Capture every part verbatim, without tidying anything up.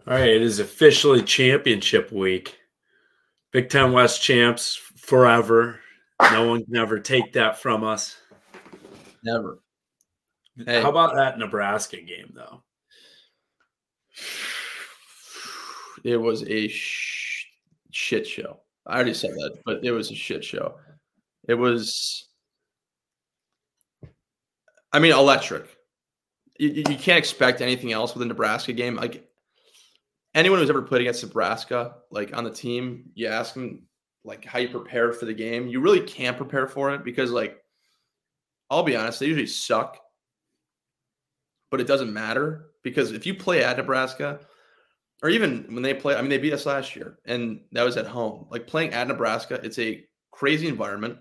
All right, it is officially championship week. Big Ten West champs forever. No one can ever take that from us. Never. Hey. How about that Nebraska game, though? It was a sh- shit show. I already said that, but it was a shit show. It was, I mean, electric. You, you can't expect anything else with a Nebraska game. Like, anyone who's ever played against Nebraska, like on the team, you ask them like how you prepared for the game. You really can't prepare for it because, like, I'll be honest, they usually suck, but it doesn't matter because if you play at Nebraska, or even when they play, I mean, they beat us last year and that was at home. Like playing at Nebraska, it's a crazy environment,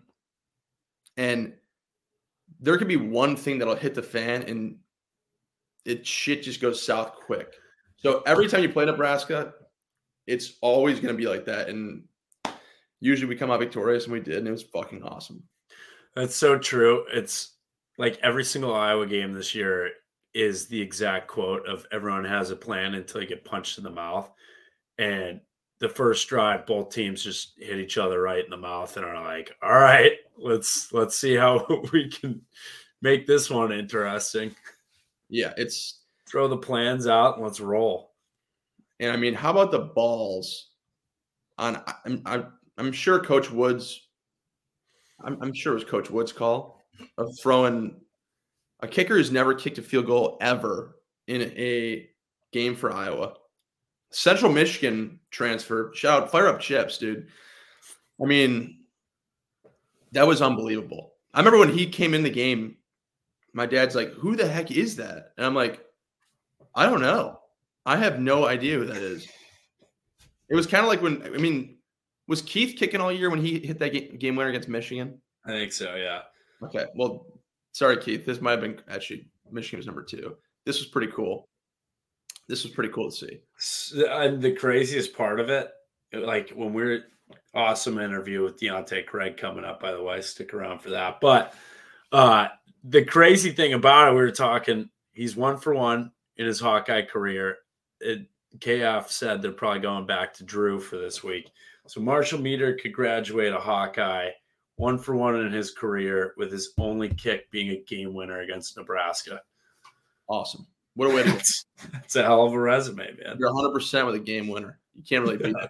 and there could be one thing that'll hit the fan and it shit just goes south quick. So every time you play Nebraska, it's always going to be like that. And usually we come out victorious, and we did, and it was fucking awesome. That's so true. It's like every single Iowa game this year is the exact quote of everyone has a plan until you get punched in the mouth. And the first drive, both teams just hit each other right in the mouth and are like, all right, let's let's see how we can make this one interesting. Yeah, it's throw the plans out and let's roll. And I mean, how about the balls on I'm I'm, I'm sure Coach Woods I'm, I'm sure it was Coach Woods' call of throwing a kicker who's never kicked a field goal ever in a game for Iowa. Central Michigan transfer. Shout out, fire up Chips, dude. I mean, that was unbelievable. I remember when he came in the game, my dad's like, who the heck is that? And I'm like, I don't know. I have no idea who that is. It was kind of like when, I mean, was Keith kicking all year when he hit that game, game winner against Michigan? I think so, yeah. Okay, well, sorry, Keith. This might have been actually Michigan was number two. This was pretty cool. This was pretty cool to see. And the craziest part of it, like when we're awesome interview with Deontay Craig coming up, by the way, stick around for that. But uh, the crazy thing about it, we were talking, he's one for one in his Hawkeye career. It, K F said they're probably going back to Drew for this week. So Marshall Meter could graduate a Hawkeye, one for one in his career, with his only kick being a game winner against Nebraska. Awesome. What a way to It's, it's a hell of a resume, man. You're one hundred percent with a game winner. You can't really beat that.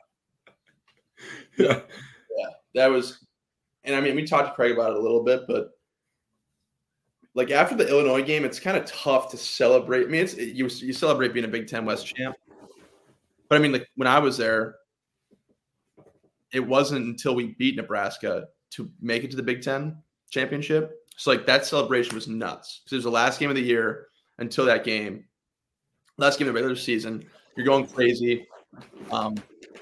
Yeah. Yeah. That was – and, I mean, we talked to Craig about it a little bit, but, like, after the Illinois game, it's kind of tough to celebrate. I mean, it's you, you celebrate being a Big Ten West champ. But, I mean, like, when I was there, it wasn't until we beat Nebraska to make it to the Big Ten championship. So, like, that celebration was nuts. Because it was the last game of the year until that game. Last game of the regular season. You're going crazy. Um,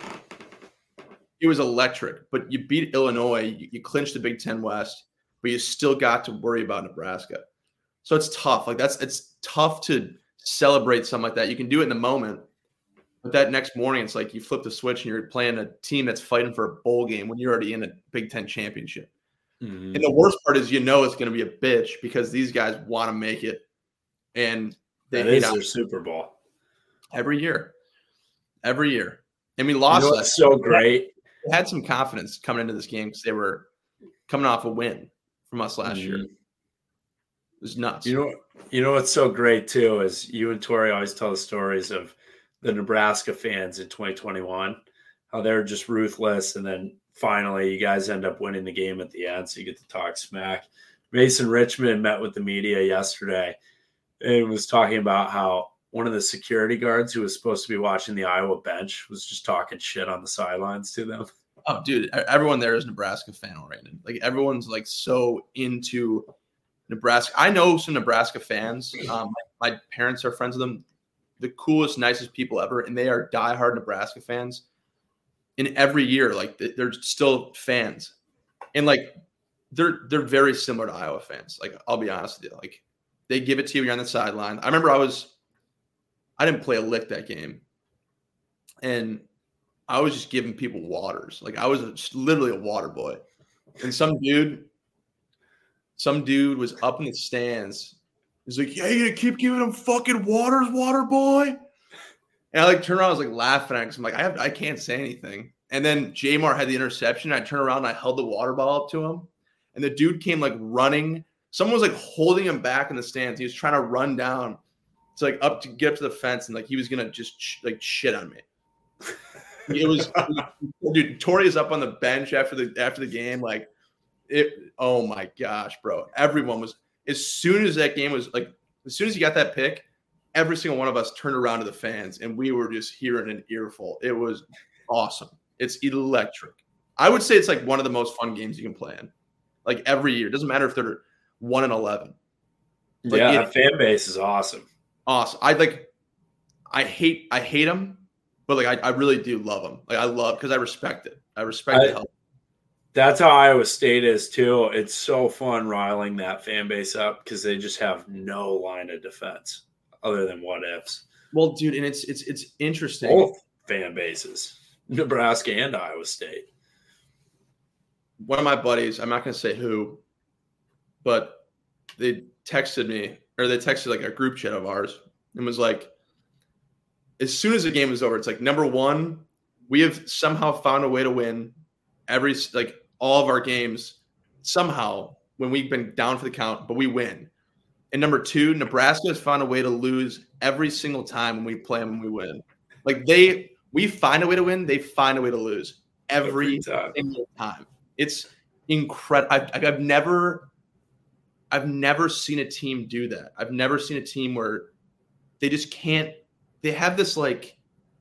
it was electric. But you beat Illinois. You, you clinched the Big Ten West. But you still got to worry about Nebraska. So it's tough. Like, that's it's tough to celebrate something like that. You can do it in the moment. But that next morning, it's like you flip the switch and you're playing a team that's fighting for a bowl game when you're already in a Big Ten championship. Mm-hmm. And the worst part is, you know, it's going to be a bitch because these guys want to make it. And they that is their Super Bowl every year, every year. And we lost. You know, it's so great. They had some confidence coming into this game because they were coming off a win from us last mm-hmm. year. It was nuts. You know, you know what's so great too is you and Tori always tell the stories of the Nebraska fans in twenty twenty-one, how they're just ruthless, and then finally you guys end up winning the game at the end, so you get to talk smack. Mason Richmond met with the media yesterday and was talking about how one of the security guards who was supposed to be watching the Iowa bench was just talking shit on the sidelines to them. Oh, dude, everyone there is Nebraska fan oriented. Like, everyone's like so into Nebraska. I know some Nebraska fans. Um, my, my parents are friends with them. The coolest, nicest people ever, and they are diehard Nebraska fans. And every year, like, they're still fans, and like they're they're very similar to Iowa fans. Like, I'll be honest with you, like, they give it to you when you're on the sideline. I remember I was, I didn't play a lick that game, and I was just giving people waters. Like, I was just literally a water boy, and some dude, some dude was up in the stands. He's like, yeah, you gonna keep giving them fucking waters, water boy? And I like turned around, I was like laughing at it because I'm like, I have, I can't say anything. And then Jamar had the interception. I turned around and I held the water bottle up to him. And the dude came like running. Someone was like holding him back in the stands. He was trying to run down to like up to get up to the fence. And like he was going to just sh- like shit on me. It was, dude, Torrey is up on the bench after the after the game. Like it, oh my gosh, bro. Everyone was, as soon as that game was like, as soon as he got that pick, every single one of us turned around to the fans and we were just hearing an earful. It was awesome. It's electric. I would say it's like one of the most fun games you can play in. Like every year. It doesn't matter if they're one and eleven. Like yeah, it, that fan base is awesome. Awesome. I like I hate I hate them, but like I, I really do love them. Like I love because I respect it. I respect I, the help. That's how Iowa State is too. It's so fun riling that fan base up because they just have no line of defense other than what ifs. Well, dude, and it's it's it's interesting. Both fan bases, Nebraska and Iowa State. One of my buddies, I'm not going to say who, but they texted me, or they texted like a group chat of ours and was like, as soon as the game is over, it's like, number one, we have somehow found a way to win every, like all of our games somehow when we've been down for the count, but we win. And number two, Nebraska has found a way to lose every single time when we play them and we win. Like they, we find a way to win, they find a way to lose every, every time. single time. It's incredible. I've, I've never, I've never seen a team do that. I've never seen a team where they just can't. They have this like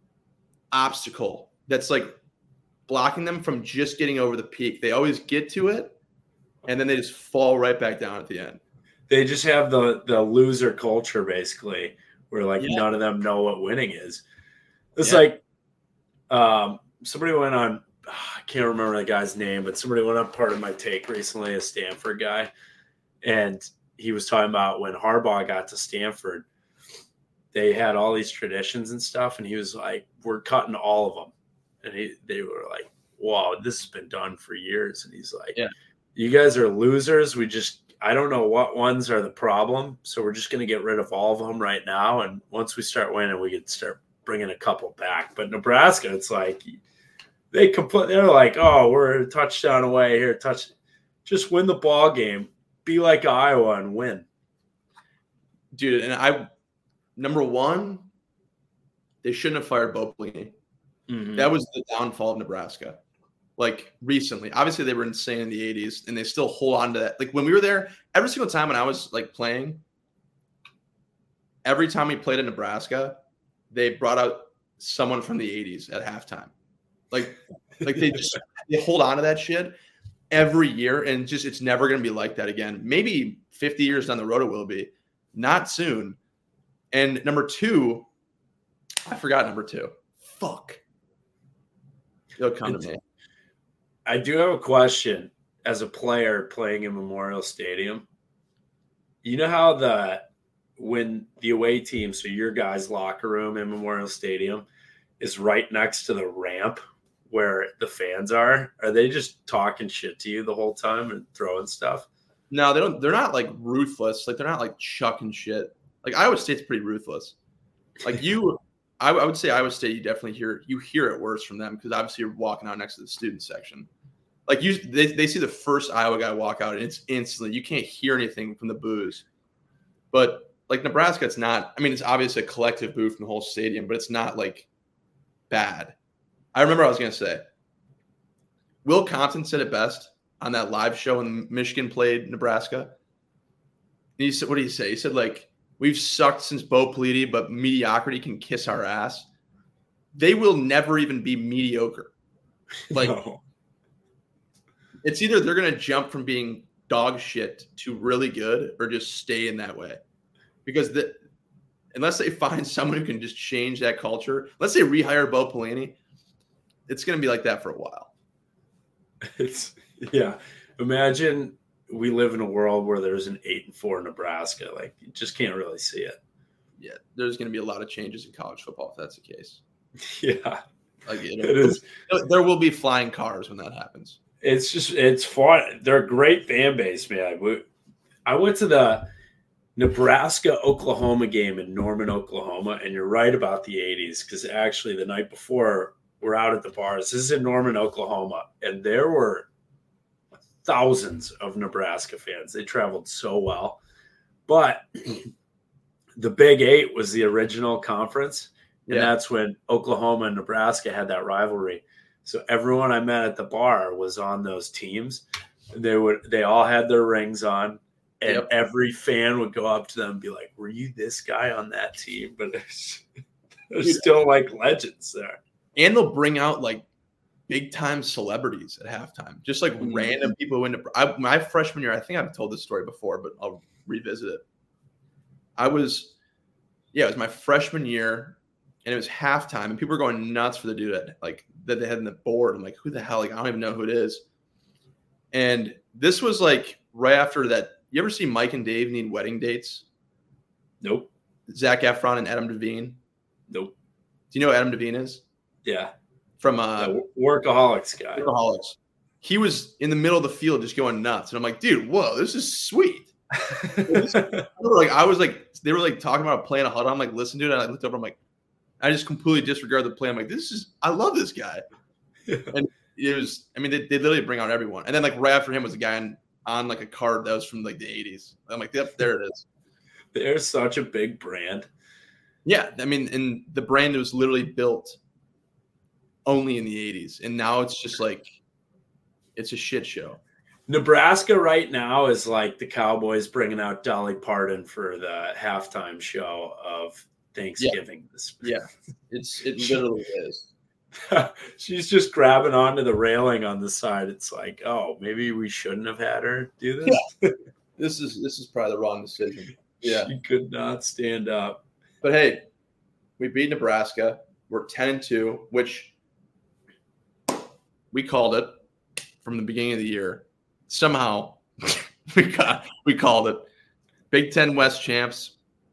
obstacle that's like blocking them from just getting over the peak. They always get to it, and then they just fall right back down at the end. They just have the the loser culture basically, where like yeah. none of them know what winning is. It's yeah. like um, somebody went on. I can't remember the guy's name, but somebody went on Part of My Take recently, a Stanford guy, and he was talking about when Harbaugh got to Stanford, they had all these traditions and stuff, and he was like, we're cutting all of them. And he, they were like, wow, this has been done for years. And he's like, yeah. you guys are losers. We just, I don't know what ones are the problem, so we're just going to get rid of all of them right now, and once we start winning, we could start bringing a couple back. But Nebraska, it's like – They compl- they're like, oh, we're a touchdown away here. Touch, just win the ball game. Be like Iowa and win, dude. And I, number one, they shouldn't have fired Bo Pelini. Mm-hmm. That was the downfall of Nebraska. Like recently, obviously they were insane in the eighties, and they still hold on to that. Like when we were there, every single time when I was like playing, every time we played in Nebraska, they brought out someone from the eighties at halftime. Like, like they just they hold on to that shit every year, and just it's never going to be like that again. Maybe fifty years down the road it will be, not soon. And number two, I forgot number two. Fuck, it'll come it's, to me. I do have a question. As a player playing in Memorial Stadium, you know how the when the away team, so your guys' locker room in Memorial Stadium is right next to the ramp where the fans are, are they just talking shit to you the whole time and throwing stuff? No, they don't. They're not like ruthless. Like they're not like chucking shit. Like Iowa State's pretty ruthless. Like you, I, I would say Iowa State, you definitely hear, you hear it worse from them because obviously you're walking out next to the student section. Like you, they, they see the first Iowa guy walk out and it's instantly, you can't hear anything from the boos. But like Nebraska, it's not, I mean, it's obviously a collective boo from the whole stadium, but it's not like bad. I remember I was going to say, Will Compton said it best on that live show when Michigan played Nebraska. He said, what did he say? He said, like, we've sucked since Bo Pelini, but mediocrity can kiss our ass. They will never even be mediocre. Like, no. It's either they're going to jump from being dog shit to really good or just stay in that way. Because the, unless they find someone who can just change that culture, let's say rehire Bo Pelini, it's going to be like that for a while. It's yeah. Imagine we live in a world where there's an eight and four Nebraska. Like you just can't really see it. Yeah, there's going to be a lot of changes in college football if that's the case. Yeah, like it is. There will be flying cars when that happens. It's just it's fun. They're a great fan base, man. We, I went to the Nebraska-Oklahoma game in Norman, Oklahoma. And you're right about the eighties, because actually the night before we're out at the bars. This is in Norman, Oklahoma. And there were thousands of Nebraska fans. They traveled so well. But the Big Eight was the original conference. And yeah. that's when Oklahoma and Nebraska had that rivalry. So everyone I met at the bar was on those teams. They would, they all had their rings on, and yep. every fan would go up to them and be like, "Were you this guy on that team?" But there's, there's still like legends there. And they'll bring out like big time celebrities at halftime, just like mm-hmm. random people who went to I, my freshman year. I think I've told this story before, but I'll revisit it. I was, yeah, it was my freshman year. And it was halftime, and people were going nuts for the dude that, like that they had in the board. I'm like, who the hell? Like, I don't even know who it is. And this was like right after that. You ever see Mike and Dave Need Wedding Dates? Nope. Zac Efron and Adam Devine? Nope. Do you know who Adam Devine is? Yeah. From uh, the Workaholics guy. Workaholics. He was in the middle of the field just going nuts, and I'm like, dude, whoa, this is sweet. Like I was like, they were like talking about playing a huddle. I'm like, listen to it. And I looked over. I'm like. I just completely disregard the play. I'm like, this is, I love this guy. And it was, I mean, they, they literally bring out everyone. And then like right after him was a guy on, on like a card that was from like the eighties. I'm like, yep, there it is. They're such a big brand. Yeah. I mean, and the brand was literally built only in the eighties. And now it's just like, it's a shit show. Nebraska right now is like the Cowboys bringing out Dolly Parton for the halftime show of Thanksgiving. Yeah, yeah. it's it literally is. She's just grabbing onto the railing on the side. It's like, oh, maybe we shouldn't have had her do this. Yeah. This is this is probably the wrong decision. Yeah, she could not stand up. But hey, we beat Nebraska. We're ten and two, which we called it from the beginning of the year. Somehow we got we called it. Big Ten West champs.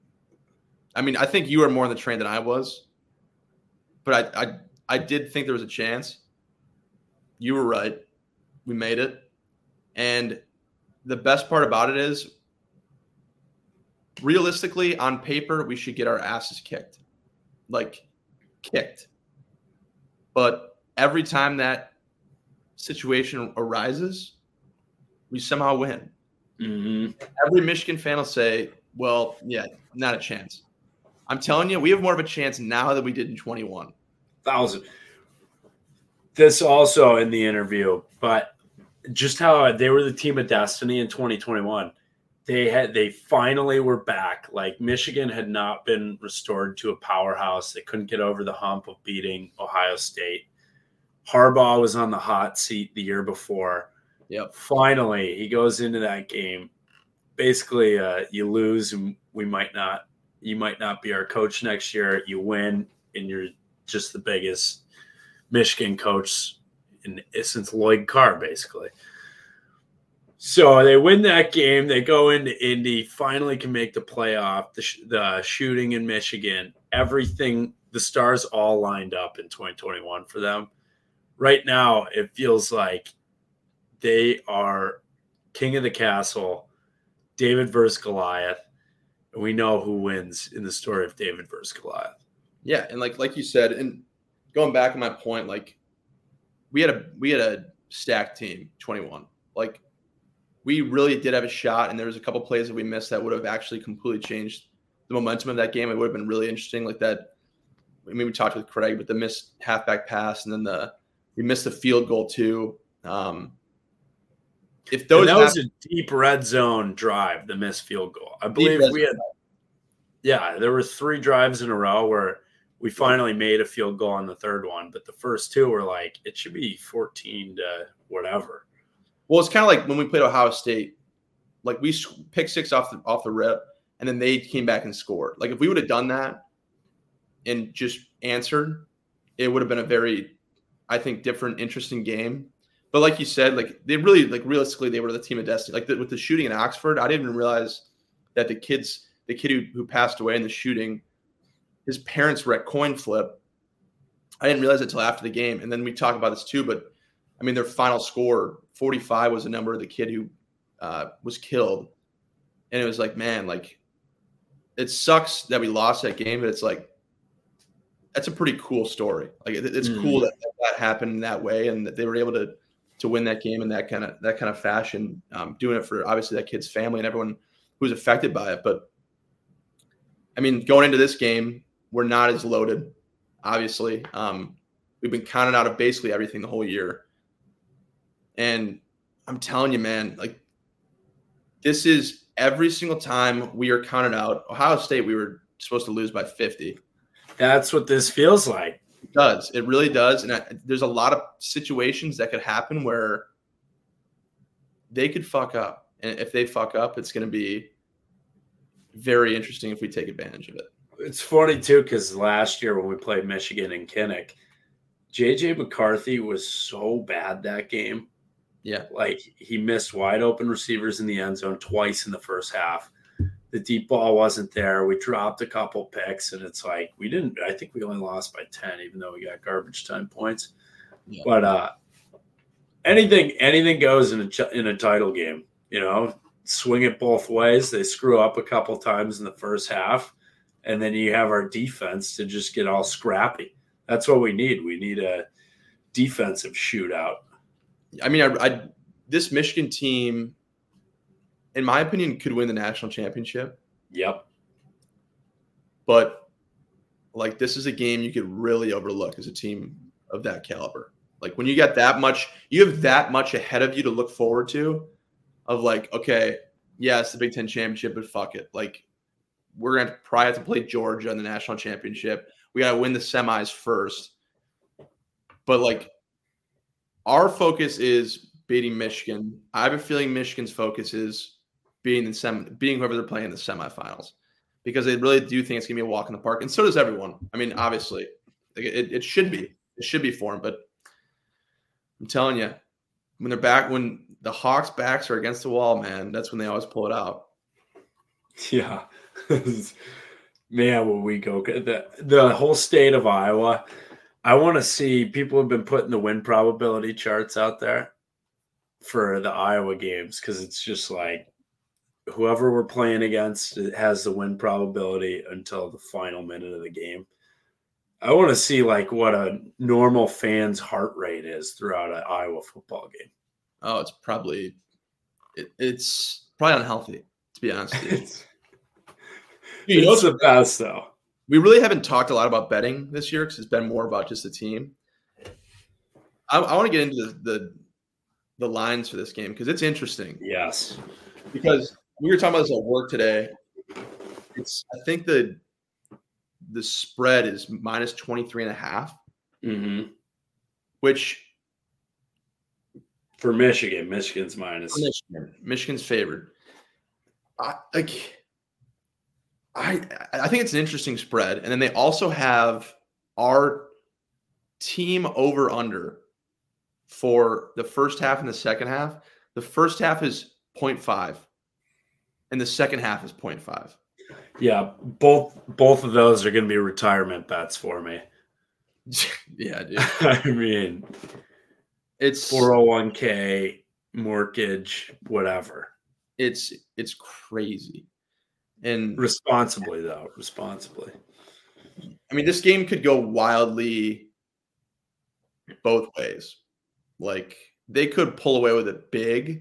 I mean, I think you were more on the train than I was, but I, I I did think there was a chance. You were right. We made it. And the best part about it is, realistically, on paper, we should get our asses kicked. Like, kicked. But every time that situation arises, we somehow win. Mm-hmm. Every Michigan fan will say, well, yeah, not a chance. I'm telling you, we have more of a chance now than we did in twenty-one. Thousand. This also in the interview, but just how they were the team of destiny in twenty twenty-one. They had they finally were back. Like Michigan had not been restored to a powerhouse. They couldn't get over the hump of beating Ohio State. Harbaugh was on the hot seat the year before. Yep. Finally, he goes into that game. Basically, uh, you lose, and we might not. You might not be our coach next year. You win, and you're just the biggest Michigan coach in, since Lloyd Carr, basically. So they win that game. They go into Indy, finally can make the playoff. The, sh- the shooting in Michigan, everything, the stars all lined up in twenty twenty-one for them. Right now, it feels like they are king of the castle, David versus Goliath. And we know who wins in the story of David versus Goliath. Yeah, and like like you said, and going back to my point, like we had a we had a stacked team, twenty-one. Like we really did have a shot, and there was a couple plays that we missed that would have actually completely changed the momentum of that game. It would have been really interesting, like that. I mean, we talked with Craig, but the missed halfback pass, and then the we missed the field goal too. Um, if those and that was a deep red zone drive, the missed field goal. I believe we had. Yeah, there were three drives in a row where we finally made a field goal on the third one, but the first two were like it should be fourteen to whatever. Well, it's kind of like when we played Ohio State. Like we picked six off the off the rip, and then they came back and scored. Like if we would have done that and just answered, it would have been a very, I think, different, interesting game. But like you said, like they really, like realistically, they were the team of destiny. Like the, with the shooting in Oxford, I didn't even realize that the kids, the kid who, who passed away in the shooting, his parents were at coin flip. I didn't realize it until after the game. And then we talk about this too, but I mean, their final score, forty-five was the number of the kid who uh, was killed. And it was like, man, like it sucks that we lost that game, but it's like that's a pretty cool story. Like it, it's mm. cool that that happened in that way, and that they were able to to win that game in that kind of that kind of fashion. Um, doing it for obviously that kid's family and everyone who's affected by it. But I mean, going into this game, we're not as loaded. Obviously, um, we've been counted out of basically everything the whole year, and I'm telling you, man, like this is every single time we are counted out. Ohio State, we were supposed to lose by fifty. That's what this feels like. It does. It really does. And I, there's a lot of situations that could happen where they could fuck up. And if they fuck up, it's going to be very interesting if we take advantage of it. It's funny, too, because last year when we played Michigan and Kinnick, J J McCarthy was so bad that game. Yeah. Like, he missed wide open receivers in the end zone twice in the first half. The deep ball wasn't there. We dropped a couple picks, and it's like we didn't – I think we only lost by ten, even though we got garbage time points. Yeah. But uh, anything anything goes in a, in a title game, you know. Swing it both ways. They screw up a couple times in the first half, and then you have our defense to just get all scrappy. That's what we need. We need a defensive shootout. I mean, I, I this Michigan team – in my opinion, could win the national championship. Yep. But, like, this is a game you could really overlook as a team of that caliber. Like, when you got that much – you have that much ahead of you to look forward to of, like, okay, yeah, it's the Big Ten championship, but fuck it. Like, we're going to probably have to play Georgia in the national championship. We got to win the semis first. But, like, our focus is beating Michigan. I have a feeling Michigan's focus is – being the sem- being whoever they're playing in the semifinals, because they really do think it's gonna be a walk in the park, and so does everyone. I mean, obviously, like it, it should be, it should be for them. But I'm telling you, when they're back, when the Hawks' backs are against the wall, man, that's when they always pull it out. Yeah, man, when we go the the whole state of Iowa, I want to see. People have been putting the win probability charts out there for the Iowa games because it's just like. Whoever we're playing against has the win probability until the final minute of the game. I want to see like what a normal fan's heart rate is throughout an Iowa football game. Oh, it's probably it, it's probably unhealthy, to be honest with you. it's you know, it's the best though. We really haven't talked a lot about betting this year because it's been more about just the team. I, I want to get into the, the the lines for this game because it's interesting. Yes, because. We were talking about this at work today. It's I think the the spread is minus twenty-three and a half, mm-hmm. which for Michigan, Michigan's minus. Michigan, Michigan's favored. I like. I I think it's an interesting spread, and then they also have our team over under for the first half and the second half. The first half is zero point five. And the second half is zero point five. Yeah, both both of those are going to be retirement bets for me. Yeah, dude. I mean, it's four oh one k, mortgage, whatever. It's it's crazy. And responsibly, though, responsibly. I mean, this game could go wildly both ways. Like, they could pull away with it big,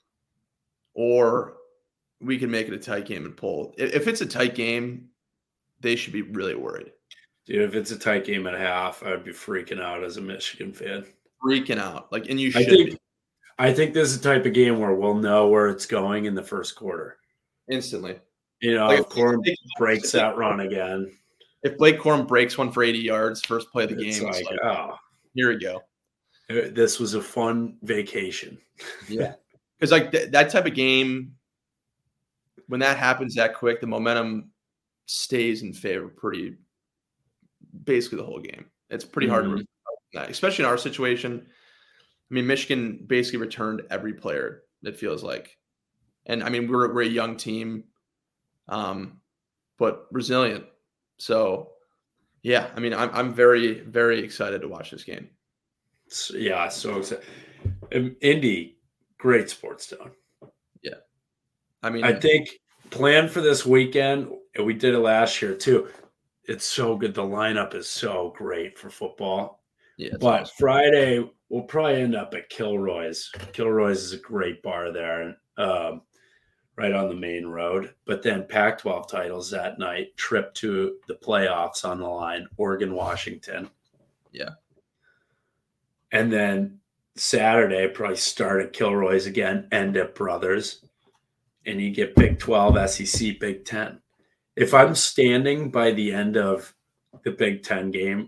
or we can make it a tight game and pull. If it's a tight game, they should be really worried. Dude, if it's a tight game at half, I'd be freaking out as a Michigan fan. Freaking out. Like, and you should I think, be. I think this is the type of game where we'll know where it's going in the first quarter. Instantly. You know, like if Corum breaks that run again. If Blake Corum breaks one for eighty yards, first play of the it's game, like, it's like, oh, here we go. This was a fun vacation. Yeah. Because, like, th- that type of game, when that happens that quick, the momentum stays in favor pretty basically the whole game. It's pretty hard mm-hmm. to that, especially in our situation. I mean, Michigan basically returned every player, it feels like. And I mean, we're we're a young team, um, but resilient. So yeah, I mean, I'm I'm very, very excited to watch this game. So, yeah, so excited. Indy, great sports town. Yeah. I mean, I think plan for this weekend, and we did it last year too. It's so good. The lineup is so great for football. Yeah, but awesome. Friday we'll probably end up at Kilroy's. Kilroy's is a great bar there, um, right on the main road. But then Pac twelve titles that night, trip to the playoffs on the line, Oregon, Washington. Yeah. And then Saturday, probably start at Kilroy's again, end at Brothers. And you get Big twelve, S E C, Big ten. If I'm standing by the end of the Big Ten game,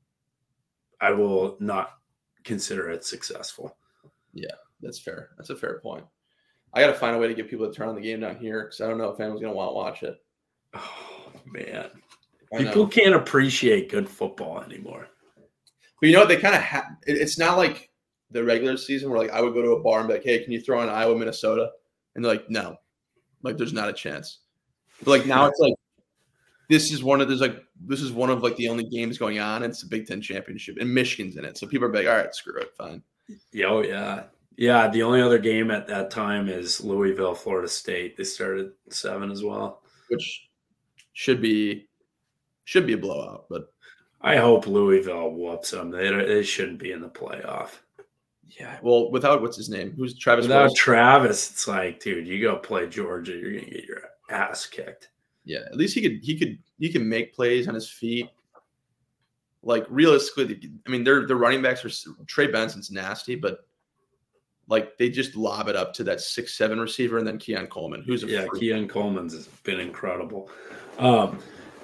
I will not consider it successful. Yeah, that's fair. That's a fair point. I got to find a way to get people to turn on the game down here because I don't know if anyone's going to want to watch it. Oh, man. I People know. can't appreciate good football anymore. But you know what? They kind of have – it's not like the regular season where, like, I would go to a bar and be like, hey, can you throw in Iowa, Minnesota? And they're like, no. Like, there's not a chance. But, like, now it's like this is one of – there's, like – this is one of, like, the only games going on. And it's the Big Ten championship. And Michigan's in it. So people are like, all right, screw it. Fine. Oh, yeah. Yeah, the only other game at that time is Louisville, Florida State. They started seven as well. Which should be should be a blowout, but I hope Louisville whoops them. They they shouldn't be in the playoff. Yeah, well, without what's his name, who's Travis? Without Wilson? Travis, it's like, dude, you go play Georgia, you're gonna get your ass kicked. Yeah, at least he could he could he can make plays on his feet. Like realistically, I mean, their their running backs are Trey Benson's nasty, but like they just lob it up to that six seven receiver and then Keon Coleman, who's a yeah, freak. Keon Coleman's has been incredible. Um,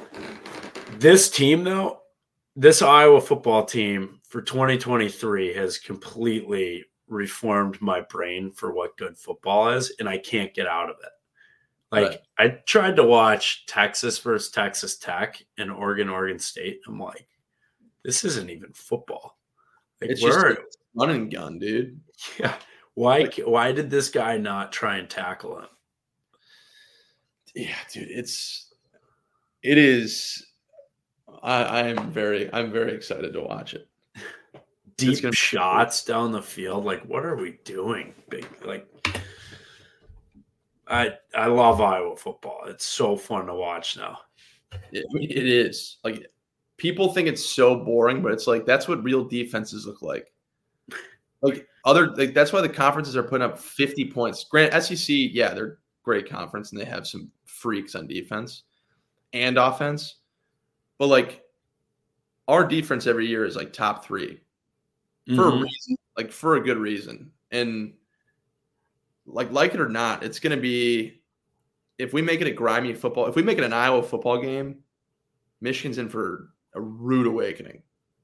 this team, though, this Iowa football team for twenty twenty-three has completely reformed my brain for what good football is, and I can't get out of it. Like, Right. I tried to watch Texas versus Texas Tech and Oregon, Oregon State. I'm like, this isn't even football. Like, It's where just are- a run and gun, dude. yeah. Why, why did this guy not try and tackle him? Yeah, dude, it's it is. I, I am very I'm very excited to watch it. Deep gonna be shots down the field. Like, what are we doing? Big, like, I I love Iowa football. It's so fun to watch now. It, it is like people think it's so boring, but it's like that's what real defenses look like. Like other like that's why the conferences are putting up fifty points. Grant S E C, yeah, they're a great conference and they have some freaks on defense and offense. But like our defense every year is like top three for Mhm. a reason, like for a good reason. And like like it or not, it's gonna be if we make it a grimy football, if we make it an Iowa football game, Michigan's in for a rude awakening.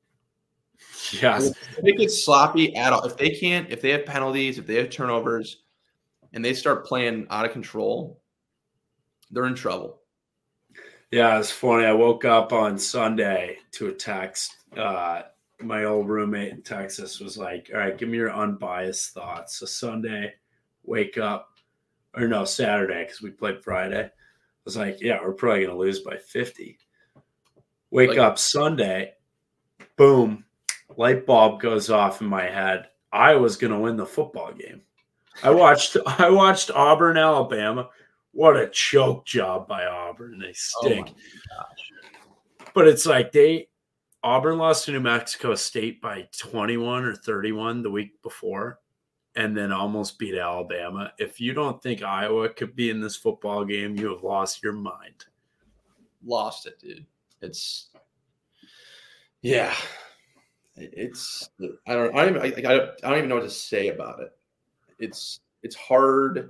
Yes. If they get sloppy at all, if they can't, if they have penalties, if they have turnovers, and they start playing out of control, they're in trouble. Yeah, it's funny. I woke up on Sunday to a text. Uh, my old roommate in Texas was like, all right, give me your unbiased thoughts. So Sunday, wake up, or no, Saturday, because we played Friday. I was like, yeah, we're probably going to lose by fifty. Wake Like- up Sunday, boom, light bulb goes off in my head. I was going to win the football game. I watched I watched Auburn, Alabama. What a choke job by Auburn. They stink. Oh my gosh. But it's like they Auburn lost to New Mexico State by twenty-one or thirty-one the week before and then almost beat Alabama. If you don't think Iowa could be in this football game, you have lost your mind. Lost it, dude. It's yeah. It's I don't I don't even I, I don't even know what to say about it. It's it's hard.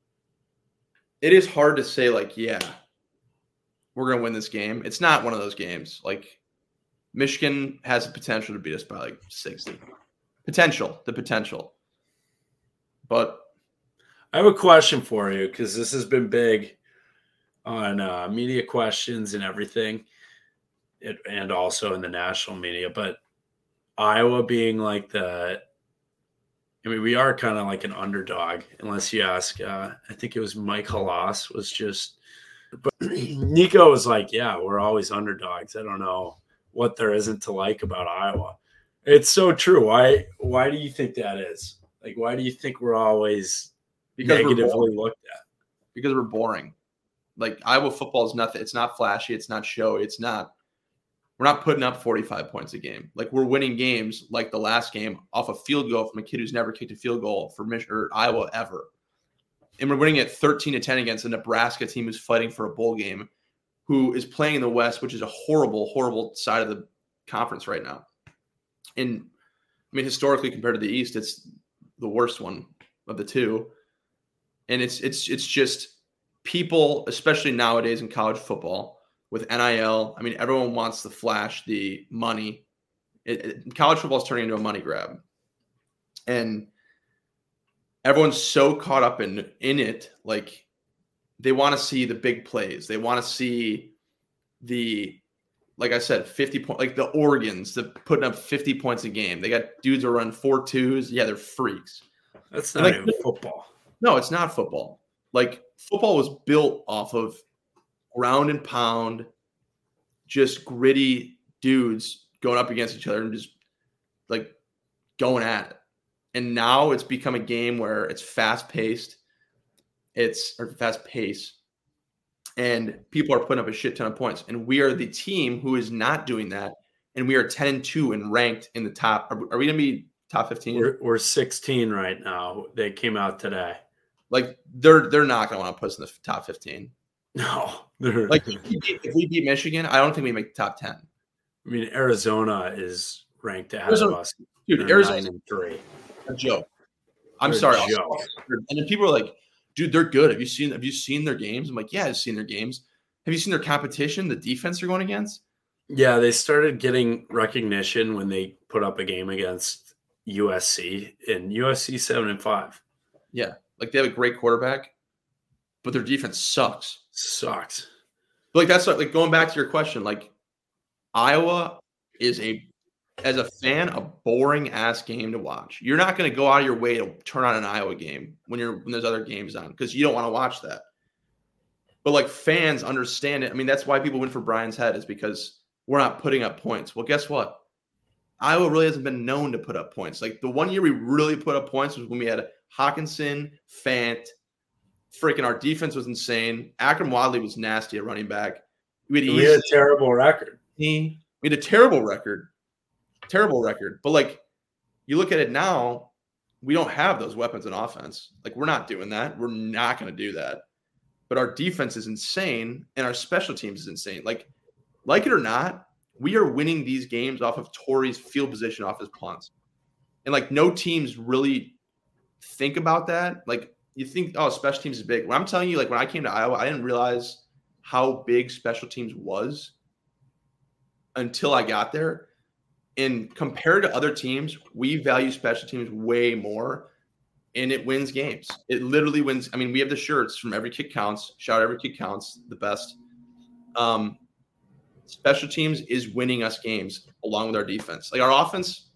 It is hard to say like, yeah, we're gonna win this game. It's not one of those games. Like Michigan has the potential to beat us by like sixty. Potential, the potential. But I have a question for you because this has been big on uh, media questions and everything, it, and also in the national media. But Iowa being like the, I mean, we are kind of like an underdog, unless you ask. Uh, I think it was Mike Halas was just, but Nico was like, "Yeah, we're always underdogs." I don't know what there isn't to like about Iowa. It's so true. Why? Why do you think that is? Like, why do you think we're always because we're negatively boring. looked at? Because we're boring. Like Iowa football is nothing. It's not flashy. It's not showy. It's not. We're not putting up forty-five points a game. Like we're winning games like the last game off a field goal from a kid who's never kicked a field goal for Mich- or Iowa ever. And we're winning at thirteen to ten against a Nebraska team who's fighting for a bowl game, who is playing in the West, which is a horrible, horrible side of the conference right now. And I mean, historically compared to the East, it's the worst one of the two. And it's it's it's just people, especially nowadays in college football, with N I L, I mean, everyone wants the flash, the money. It, it, college football is turning into a money grab. And everyone's so caught up in, in it, like they want to see the big plays. They want to see the, like I said, fifty point, like the Oregons, the putting up fifty points a game. They got dudes who run four twos. Yeah, they're freaks. That's not like, even football. No, it's not football. Like football was built off of ground and pound, just gritty dudes going up against each other and just like going at it. And now it's become a game where it's fast paced. It's or fast pace. And people are putting up a shit ton of points. And we are the team who is not doing that. And we are ten and two and ranked in the top. Are, are we going to be top fifteen? We're, we're sixteen right now. They came out today. Like they're they're not going to want to put us in the top fifteen. No. Like if we, beat, if we beat Michigan, I don't think we make the top ten. I mean, Arizona is ranked ahead Arizona, of us. Dude, Arizona and three. A joke. I'm They're sorry. a joke. And then people are like, dude, they're good. Have you seen have you seen their games? I'm like, yeah, I've seen their games. Have you seen their competition, the defense they're going against? Yeah, they started getting recognition when they put up a game against U S C, and U S C seven and five. Yeah. Like they have a great quarterback, but their defense sucks. Sucks. But like that's like, like going back to your question, like Iowa is a as a fan, a boring ass game to watch. You're not going to go out of your way to turn on an Iowa game when you're when there's other games on because you don't want to watch that. But like fans understand it. I mean, that's why people win for Brian's head is because we're not putting up points. Well, guess what? Iowa really hasn't been known to put up points. Like the one year we really put up points was when we had Hawkinson, Fant. Freaking our defense was insane. Akram Wadley was nasty at running back. We had, we had a terrible record. We had a terrible record. Terrible record. But like you look at it now, we don't have those weapons in offense. Like we're not doing that. We're not going to do that. But our defense is insane and our special teams is insane. Like, like it or not, we are winning these games off of Torrey's field position off his punts. And like no teams really think about that. Like you think, oh, special teams is big. When I'm telling you, like when I came to Iowa, I didn't realize how big special teams was until I got there. And compared to other teams, we value special teams way more, and it wins games. It literally wins. I mean, we have the shirts from Every Kick Counts. Shout out Every Kick Counts, the best. Um, special teams is winning us games along with our defense. Like our offense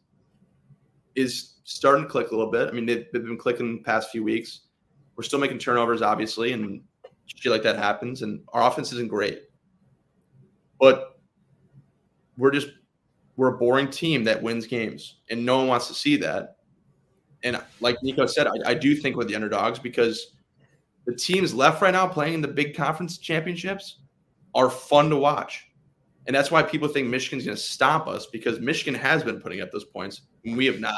is starting to click a little bit. I mean, they've, they've been clicking the past few weeks. We're still making turnovers, obviously, and shit like that happens. And our offense isn't great, but we're just we're a boring team that wins games, and no one wants to see that. And like Nico said, I, I do think we're the underdogs because the teams left right now playing in the big conference championships are fun to watch. And that's why people think Michigan's going to stomp us because Michigan has been putting up those points and we have not.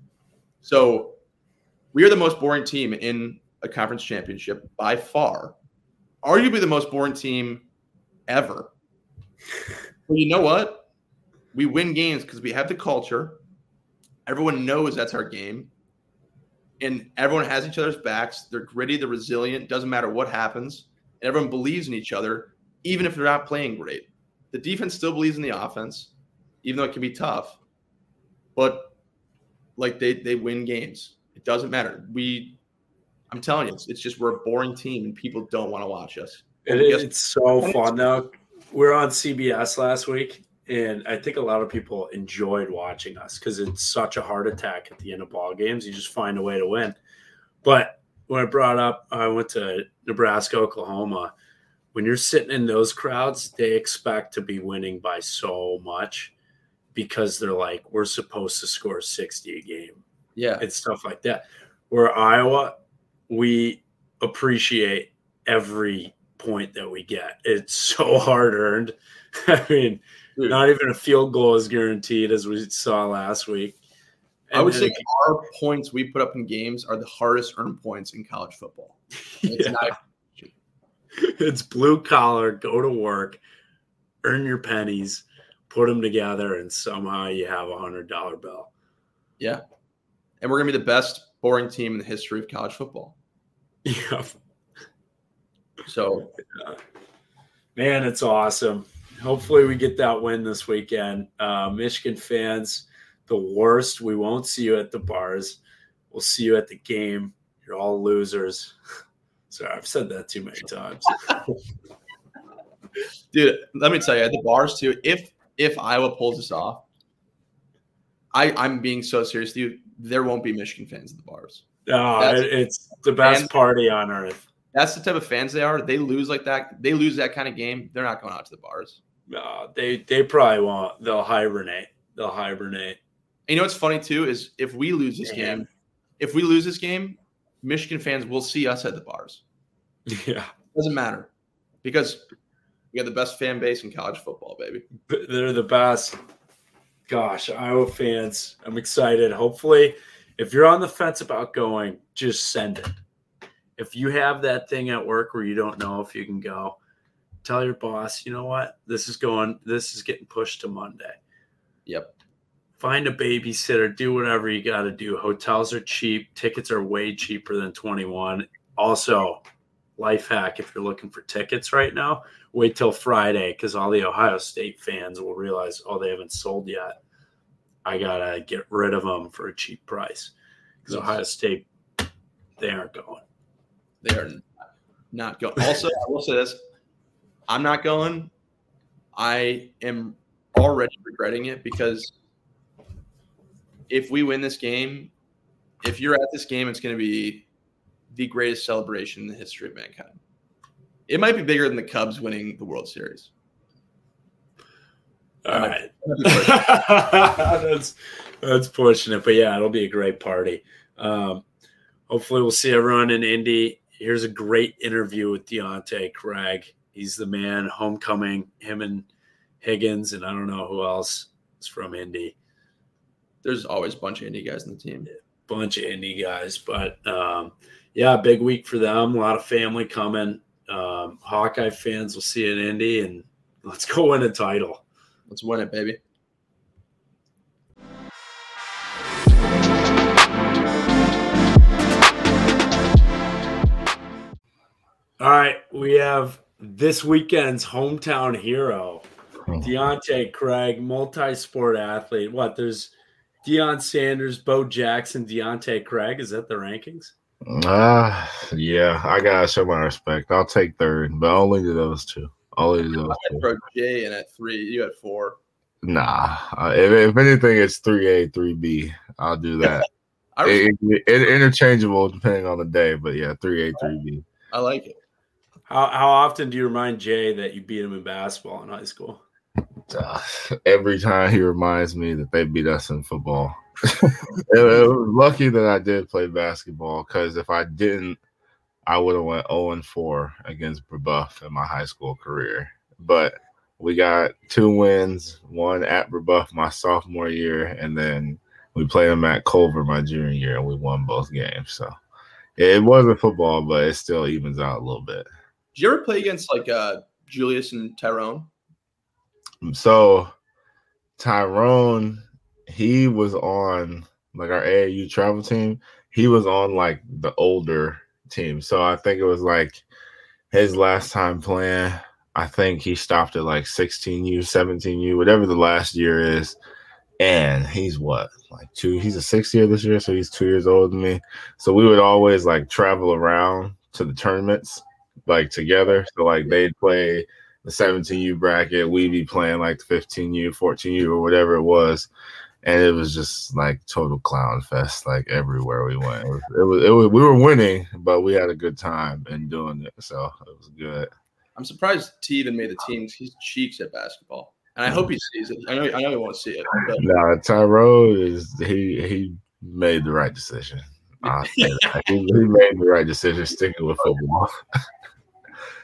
So we are the most boring team in a conference championship by far, arguably the most boring team ever. But you know what? We win games because we have the culture. Everyone knows that's our game. And everyone has each other's backs. They're gritty, they're resilient. Doesn't matter what happens. And everyone believes in each other, even if they're not playing great. The defense still believes in the offense, even though it can be tough. But like they they win games. It doesn't matter. We, I'm telling you, it's, it's just we're a boring team and people don't want to watch us. It is. It's so fun though. We were on C B S last week. And I think a lot of people enjoyed watching us because it's such a heart attack at the end of ball games. You just find a way to win. But when I brought up, I went to Nebraska, Oklahoma. When you're sitting in those crowds, they expect to be winning by so much because they're like, we're supposed to score sixty a game. Yeah. And stuff like that. Where Iowa, we appreciate every point that we get. It's so hard earned. I mean, Dude, not even a field goal is guaranteed, as we saw last week. And I would say it, our points we put up in games are the hardest earned points in college football. It's yeah. not. It's blue collar, go to work, earn your pennies, put them together, and somehow you have a hundred dollar bill. Yeah, and we're gonna be the best boring team in the history of college football. Yeah. So, yeah. Man, it's awesome. Hopefully we get that win this weekend. Uh, Michigan fans, the worst. We won't see you at the bars. We'll see you at the game. You're all losers. Sorry, I've said that too many times. Dude, let me tell you, at the bars too, if if Iowa pulls this off, I, I'm being so serious with you, there won't be Michigan fans at the bars. No, that's, it's the best fans, party on earth. That's the type of fans they are. They lose like that. They lose that kind of game. They're not going out to the bars. No, they they probably won't. They'll hibernate. They'll hibernate. And you know what's funny too is if we lose this Man. game, if we lose this game, Michigan fans will see us at the bars. Yeah, doesn't matter because we got the best fan base in college football, baby. They're the best. Gosh, Iowa fans, I'm excited. Hopefully, if you're on the fence about going, just send it. If you have that thing at work where you don't know if you can go, tell your boss, you know what? This is going, this is getting pushed to Monday. Yep. Find a babysitter, do whatever you got to do. Hotels are cheap. Tickets are way cheaper than twenty-one. Also, life hack, if you're looking for tickets right now, wait till Friday because all the Ohio State fans will realize, oh, they haven't sold yet. I got to get rid of them for a cheap price because yes. Ohio State, they aren't going. They are not going. Also, I will say this. I'm not going. I am already regretting it because if we win this game, if you're at this game, it's going to be the greatest celebration in the history of mankind. It might be bigger than the Cubs winning the World Series. All right. that's that's pushing it. But, yeah, it'll be a great party. Um, hopefully we'll see everyone in Indy. Here's a great interview with Deontay Craig. He's the man, homecoming, him and Higgins, and I don't know who else is from Indy. There's always a bunch of Indy guys in the team. Bunch of Indy guys. But, um, yeah, big week for them. A lot of family coming. Um, Hawkeye fans will see it in Indy, and let's go win a title. Let's win it, baby. All right, we have this weekend's hometown hero, Deontay Craig, multi-sport athlete. What, there's Deion Sanders, Bo Jackson, Deontay Craig. Is that the rankings? Uh, yeah, I got to show my respect. I'll take third, but only to those two. Only to those I had two. J and at three, you had four. Nah, uh, if, if anything, it's three A, three B. I'll do that. it, it, it, interchangeable depending on the day, but yeah, three A, three B. I like it. How how often do you remind Jay that you beat him in basketball in high school? Uh, every time he reminds me that they beat us in football. it, it was lucky that I did play basketball because if I didn't, I would have went oh and four against Brebeuf in my high school career. But we got two wins, one at Brebeuf my sophomore year, and then we played them at Culver my junior year, and we won both games. So it wasn't football, but it still evens out a little bit. Did you ever play against like uh, Julius and Tyrone? So Tyrone, he was on like our A A U travel team. He was on like the older team. So I think it was like his last time playing. I think he stopped at like sixteen U, seventeen U, whatever the last year is. And he's what, like two, he's a sixth year this year, so he's two years older than me. So we would always like travel around to the tournaments like together. So like they'd play the seventeen U bracket, we'd be playing like the fifteen U, fourteen U, or whatever it was. And it was just like total clown fest, like everywhere we went. It was, it was, it was, we were winning, but we had a good time in doing it. So it was good. I'm surprised T even made the team. He's cheeks at basketball. And I hope he sees it. I know I know he won't see it. But. No, Tyrone is he he made the right decision. Uh, he, he made the right decision sticking with football.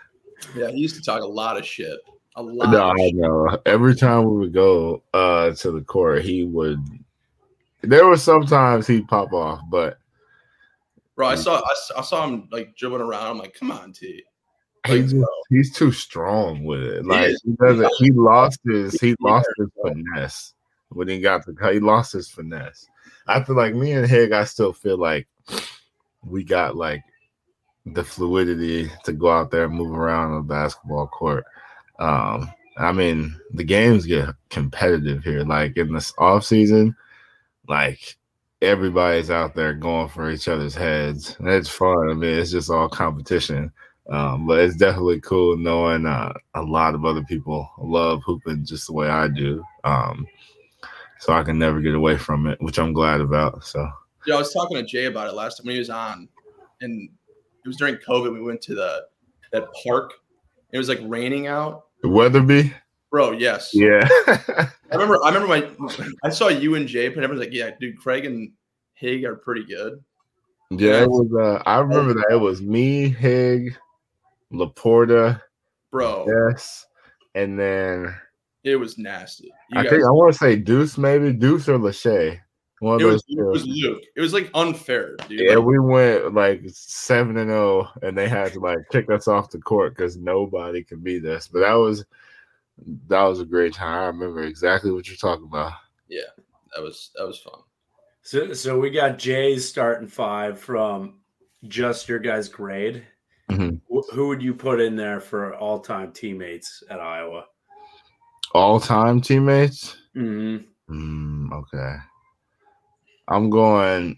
Yeah, he used to talk a lot of shit. A lot. No, of I shit. know. Every time we would go uh, to the court, he would. There were sometimes he'd pop off, but bro, I saw I, I saw him like dribbling around. I'm like, come on, T. Like, he just, bro. he's too strong with it. Like he, he doesn't. He lost his. He lost his finesse when he got the. He lost his finesse. I feel like me and Hig. I still feel like we got like the fluidity to go out there and move around on the basketball court. Um, I mean, the games get competitive here. Like in this off season, like everybody's out there going for each other's heads. And it's fun. I mean, it's just all competition. Um, but it's definitely cool knowing uh, a lot of other people love hooping just the way I do. Um, so I can never get away from it, which I'm glad about. So yeah, I was talking to Jay about it last time when he was on, and it was during COVID. We went to the that park. It was like raining out. Weatherby, bro. Yes. Yeah. I remember. I remember my. I saw you and Jay, but everyone's like, "Yeah, dude, Craig and Hig are pretty good." Yeah, it was. Uh, I remember that it was me, Hig, Laporta, bro. Yes, and then it was nasty. You I guys, think I want to say Deuce, maybe Deuce or Lachey. One it of was, those it was Luke. It was like unfair, dude. Yeah, like, we went like seven and zero, and they had to like kick us off the court because nobody could beat us. But that was that was a great time. I remember exactly what you're talking about. Yeah, that was that was fun. So, so we got Jay's starting five from just your guys' grade. Mm-hmm. Who would you put in there for all-time teammates at Iowa? All-time teammates? Mm-hmm. Mm, okay. I'm going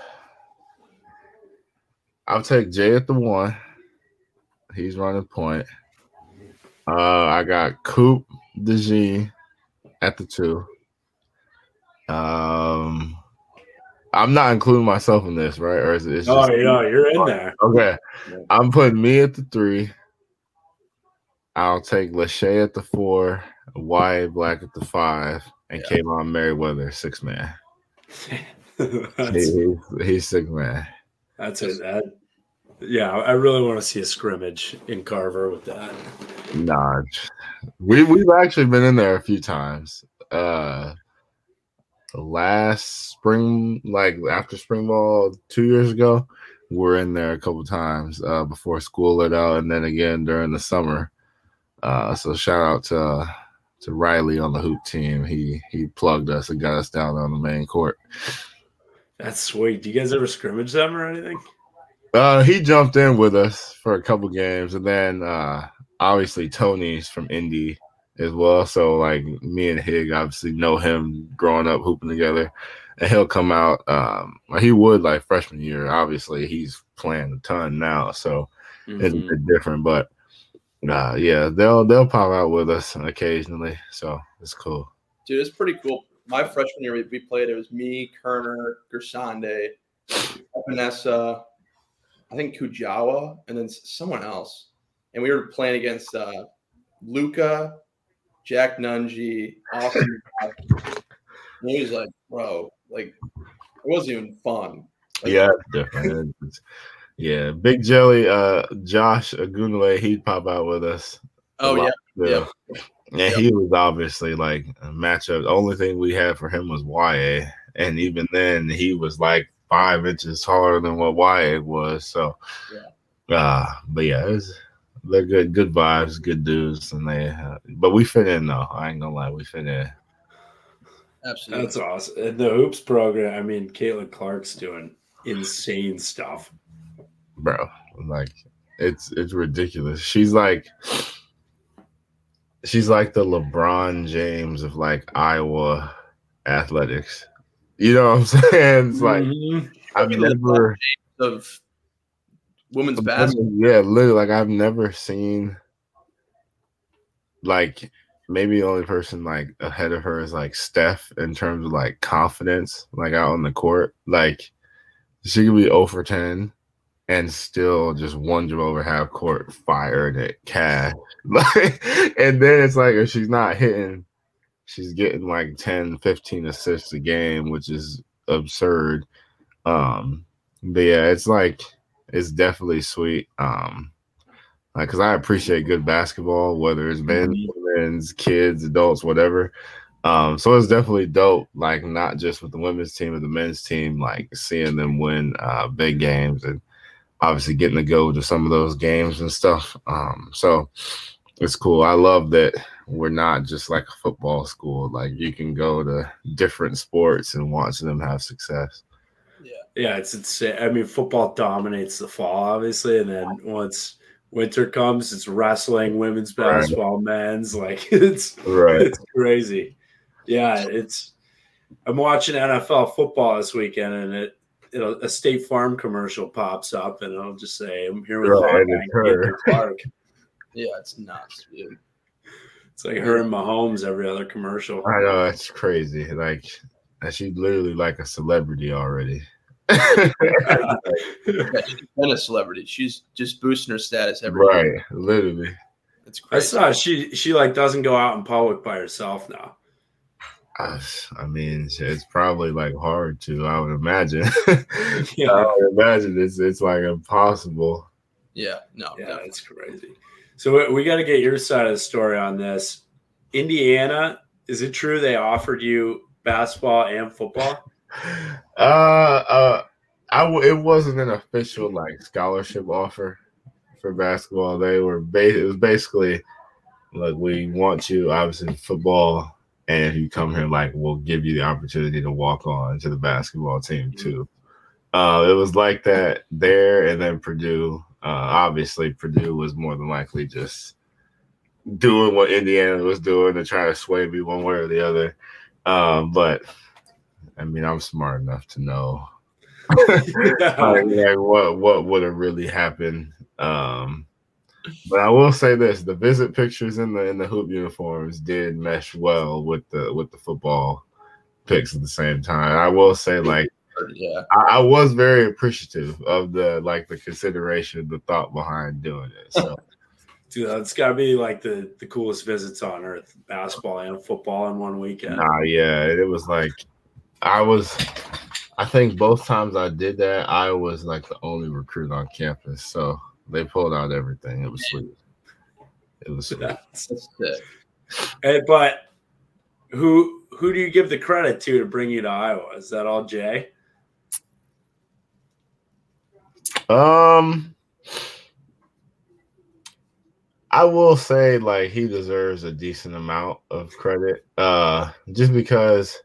– I'll take Jay at the one. He's running point. Uh, I got Coop DeJean at the two. Um, I'm not including myself in this, right? Or is it? It's oh, just yeah, you're in there. Okay, I'm putting me at the three. I'll take Lachey at the four, Wyatt Black at the five, and yeah. Kayvon Merriweather six man. he, he's, he's six man. That's it. That, yeah, I really want to see a scrimmage in Carver with that. Nah, we we've actually been in there a few times. Uh, last spring, like after spring ball two years ago, we're in there a couple times uh, before school let out, and then again during the summer. Uh, so shout out to uh, to Riley on the hoop team. He he plugged us and got us down on the main court. That's sweet. Do you guys ever scrimmage them or anything? Uh, he jumped in with us for a couple games, and then uh, obviously Tony's from Indy as well. So like me and Hig obviously know him growing up hooping together, and he'll come out. Um, he would like freshman year. Obviously, he's playing a ton now, so mm-hmm. it's a bit different. But uh, yeah, they'll they'll pop out with us occasionally, so it's cool. Dude, it's pretty cool. My freshman year, we, we played. It was me, Kerner, Gersande, Vanessa, I think Kujawa, and then someone else. And we were playing against uh, Luca, Jack Nunji, Austin. And he was like, bro, like, it wasn't even fun. Like, yeah, different. Yeah, Big Jelly, uh, Josh Agunle, he'd pop out with us. Oh, yeah. Yeah. And yep. he was obviously like a matchup. The only thing we had for him was Y A. And even then, he was like five inches taller than what Y A was. So, yeah. Uh, but yeah, it was, they're good, good vibes, good dudes. And they, uh, but we fit in though. I ain't gonna lie, we fit in. Absolutely. That's awesome. And the hoops program, I mean, Caitlin Clark's doing insane stuff. Bro, like, it's it's ridiculous. She's like, she's like the LeBron James of like Iowa athletics. You know what I'm saying? It's like mm-hmm. I've never of women's basketball. Yeah, literally, like I've never seen like maybe the only person like ahead of her is like Steph in terms of like confidence, like out on the court. Like she could be zero for ten and still just one dribble over half court, firing it, cash. Like, and then it's like if she's not hitting, she's getting like ten, fifteen assists a game, which is absurd. Um, but yeah, it's like it's definitely sweet. Um, Like, because I appreciate good basketball, whether it's men's, Mhm. women's, kids, adults, whatever. Um, so it's definitely dope, like not just with the women's team but the men's team, like seeing them win uh, big games and obviously getting to go to some of those games and stuff. Um, so it's cool. I love that we're not just like a football school. Like you can go to different sports and watch them have success. Yeah, Yeah, it's insane. I mean, football dominates the fall, obviously, and then once winter comes, it's wrestling, women's basketball, right. men's. Like it's right. It's crazy. Yeah, it's. I'm watching N F L football this weekend, and it, it'll, a State Farm commercial pops up, and I'll just say, "I'm here with right, Adrian Clark." Yeah, it's nuts, dude. It's like her and Mahomes every other commercial. I know, it's crazy. Like, she's literally like a celebrity already. Yeah, she's been a celebrity. She's just boosting her status every right, year. Literally. It's crazy. I saw she she like doesn't go out in public by herself now. I, I mean, it's probably like hard to. I would imagine. Yeah. I would imagine it's it's like impossible. Yeah, no, yeah, definitely. It's crazy. So we, we got to get your side of the story on this. Indiana, is it true they offered you basketball and football? Uh, uh, I w- it wasn't an official like scholarship offer for basketball. They were ba- it was basically like, we want you, obviously football, and if you come here, like we'll give you the opportunity to walk on to the basketball team too. Uh, it was like that there, and then Purdue. Uh, obviously, Purdue was more than likely just doing what Indiana was doing to try to sway me one way or the other. Um, but I mean, I'm smart enough to know like, like what what would have really happened. Um, but I will say this: the visit pictures in the in the hoop uniforms did mesh well with the with the football pics at the same time. I will say, like, yeah, I, I was very appreciative of the like the consideration, the thought behind doing it. So. Dude, that's got to be like the, the coolest visits on earth, basketball and football in one weekend. Nah, yeah, it was like I was. I think both times I did that, I was like the only recruit on campus, so they pulled out everything. It was sweet. It was sweet. That's sick. Hey, but who who do you give the credit to to bring you to Iowa? Is that all Jay? Um. I will say, like, he deserves a decent amount of credit, uh, just because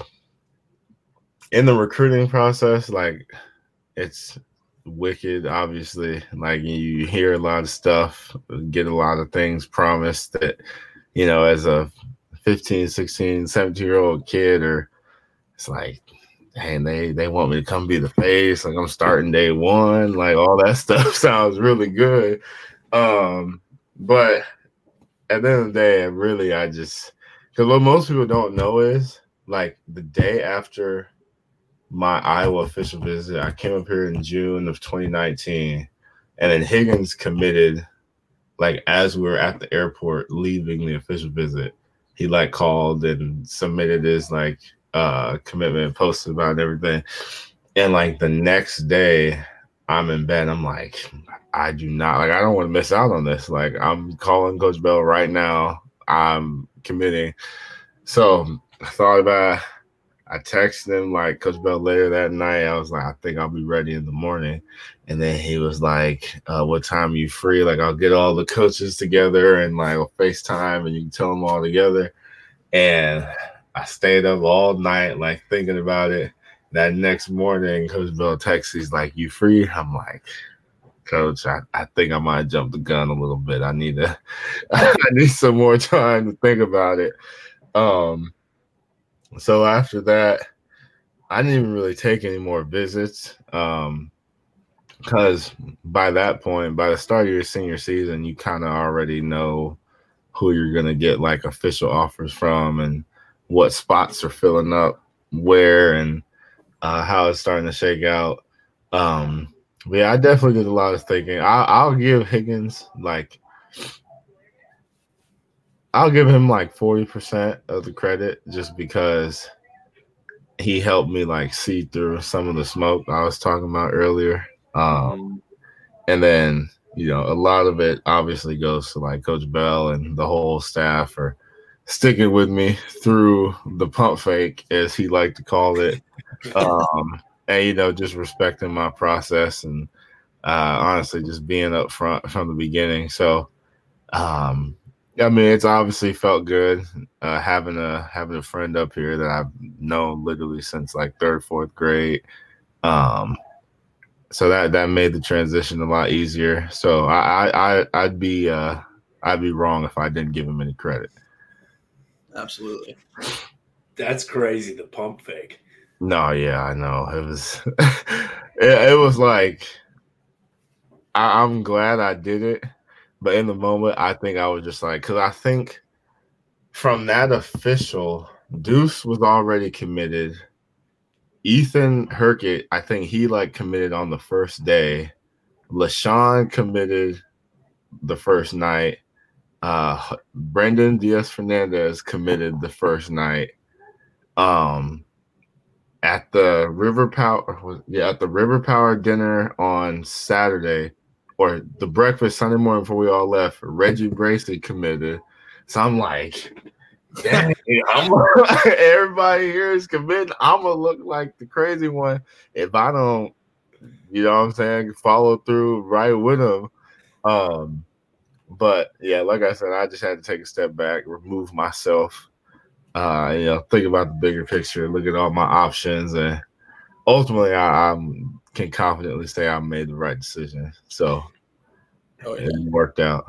in the recruiting process, like, it's wicked, obviously. Like, you hear a lot of stuff, get a lot of things promised that, you know, as a fifteen, sixteen, seventeen-year-old kid, or it's like, hey, they, they want me to come be the face, like, I'm starting day one, like, all that stuff sounds really good. Um, But at the end of the day, really, I just – because what most people don't know is, like, the day after my Iowa official visit, I came up here in June of twenty nineteen, and then Higgins committed, like, as we were at the airport leaving the official visit. He, like, called and submitted his, like, uh, commitment, posted about it and everything. And, like, the next day, I'm in bed. I'm like – I do not like. I don't want to miss out on this. Like, I'm calling Coach Bell right now. I'm committing. So I thought about it. I texted him like Coach Bell later that night. I was like, I think I'll be ready in the morning. And then he was like, uh, "What time are you free? Like, I'll get all the coaches together and like I'll FaceTime and you can tell them all together." And I stayed up all night like thinking about it. That next morning, Coach Bell texts. He's like, "You free?" I'm like, Coach, I, I think I might jump the gun a little bit. I need to, I need some more time to think about it. Um, so after that, I didn't even really take any more visits. Um, because by that point, by the start of your senior season, you kind of already know who you're gonna get like official offers from and what spots are filling up where and uh, how it's starting to shake out. Um, But yeah, I definitely did a lot of thinking. I, I'll give Higgins like, I'll give him like forty percent of the credit just because he helped me like see through some of the smoke I was talking about earlier. Um, and then you know, a lot of it obviously goes to like Coach Bell and the whole staff for sticking with me through the pump fake, as he liked to call it. Um, and, you know, just respecting my process and uh, honestly just being up front from the beginning. So, um, I mean, it's obviously felt good uh, having a having a friend up here that I've known literally since like third, fourth grade. Um, so that that made the transition a lot easier. So I, I, I I'd be uh, I'd be wrong if I didn't give him any credit. Absolutely. That's crazy. The pump fake. No, yeah, I know. It was it, it was like I, I'm glad I did it, but in the moment I think I was just like, because I think from that official, Deuce was already committed. Ethan Herkett, I think he like committed on the first day. LaShawn committed the first night. Uh, Brendan Diaz-Fernandez committed the first night. Um, at the River Power, yeah, at the River Power dinner on Saturday, or the breakfast Sunday morning before we all left, Reggie Bracey committed. So I'm like, dang, I'm everybody here is committing. I'm gonna look like the crazy one if I don't, you know what I'm saying, follow through right with them. Um, but yeah, like I said, I just had to take a step back, remove myself, uh, you know, think about the bigger picture, look at all my options, and ultimately, I I'm, can confidently say I made the right decision. So oh, yeah. It worked out.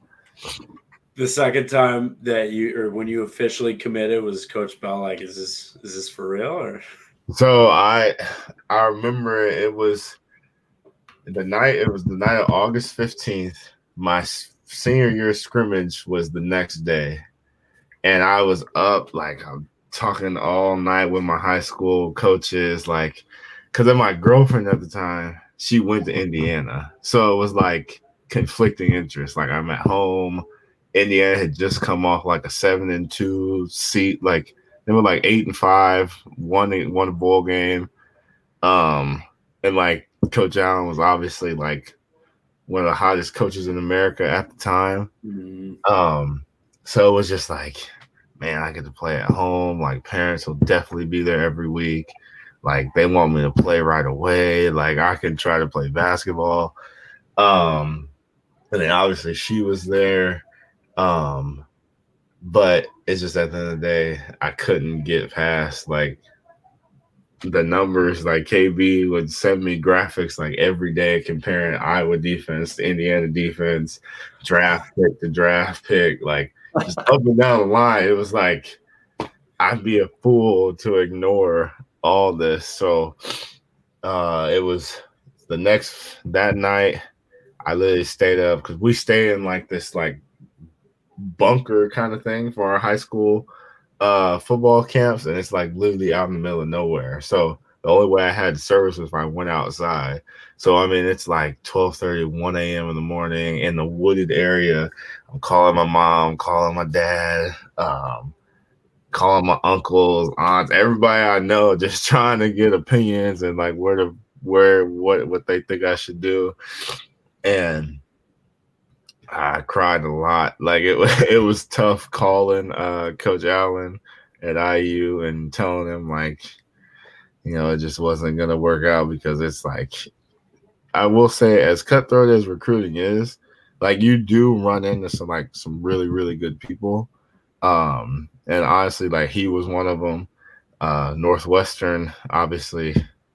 The second time that you, or when you officially committed, was Coach Bell like, "Is this is this for real?" Or so I I remember it was the night. It was the night of August fifteenth. My senior year scrimmage was the next day, and I was up like I'm talking all night with my high school coaches, like, because of my girlfriend at the time, she went to Indiana, so it was like conflicting interests. Like I'm at home. Indiana had just come off like a seven and two seat, like they were like eight and five, won won a bowl game, um, and like Coach Allen was obviously like one of the hottest coaches in America at the time. Mm-hmm. Um, so it was just like, man, I get to play at home. Like parents will definitely be there every week. Like they want me to play right away. Like I can try to play basketball. Um, and then obviously she was there. Um, but it's just at the end of the day, I couldn't get past like the numbers. Like K B would send me graphics like every day comparing Iowa defense to Indiana defense, draft pick to draft pick, like just up and down the line. It was like I'd be a fool to ignore all this. So uh, it was the next that night. I literally stayed up because we stay in like this like bunker kind of thing for our high school uh football camps, and it's like literally out in the middle of nowhere. So the only way I had service was if I went outside. So I mean it's like twelve thirty, one a.m. in the morning in the wooded area. I'm calling my mom, calling my dad, um calling my uncles, aunts, everybody I know, just trying to get opinions and like where to where what what they think I should do. And I cried a lot. Like it, it was tough calling uh, Coach Allen at I U and telling him like, you know, it just wasn't gonna work out because it's like, I will say, as cutthroat as recruiting is, like you do run into some like some really really good people, um, and honestly, like he was one of them. Uh, Northwestern, obviously,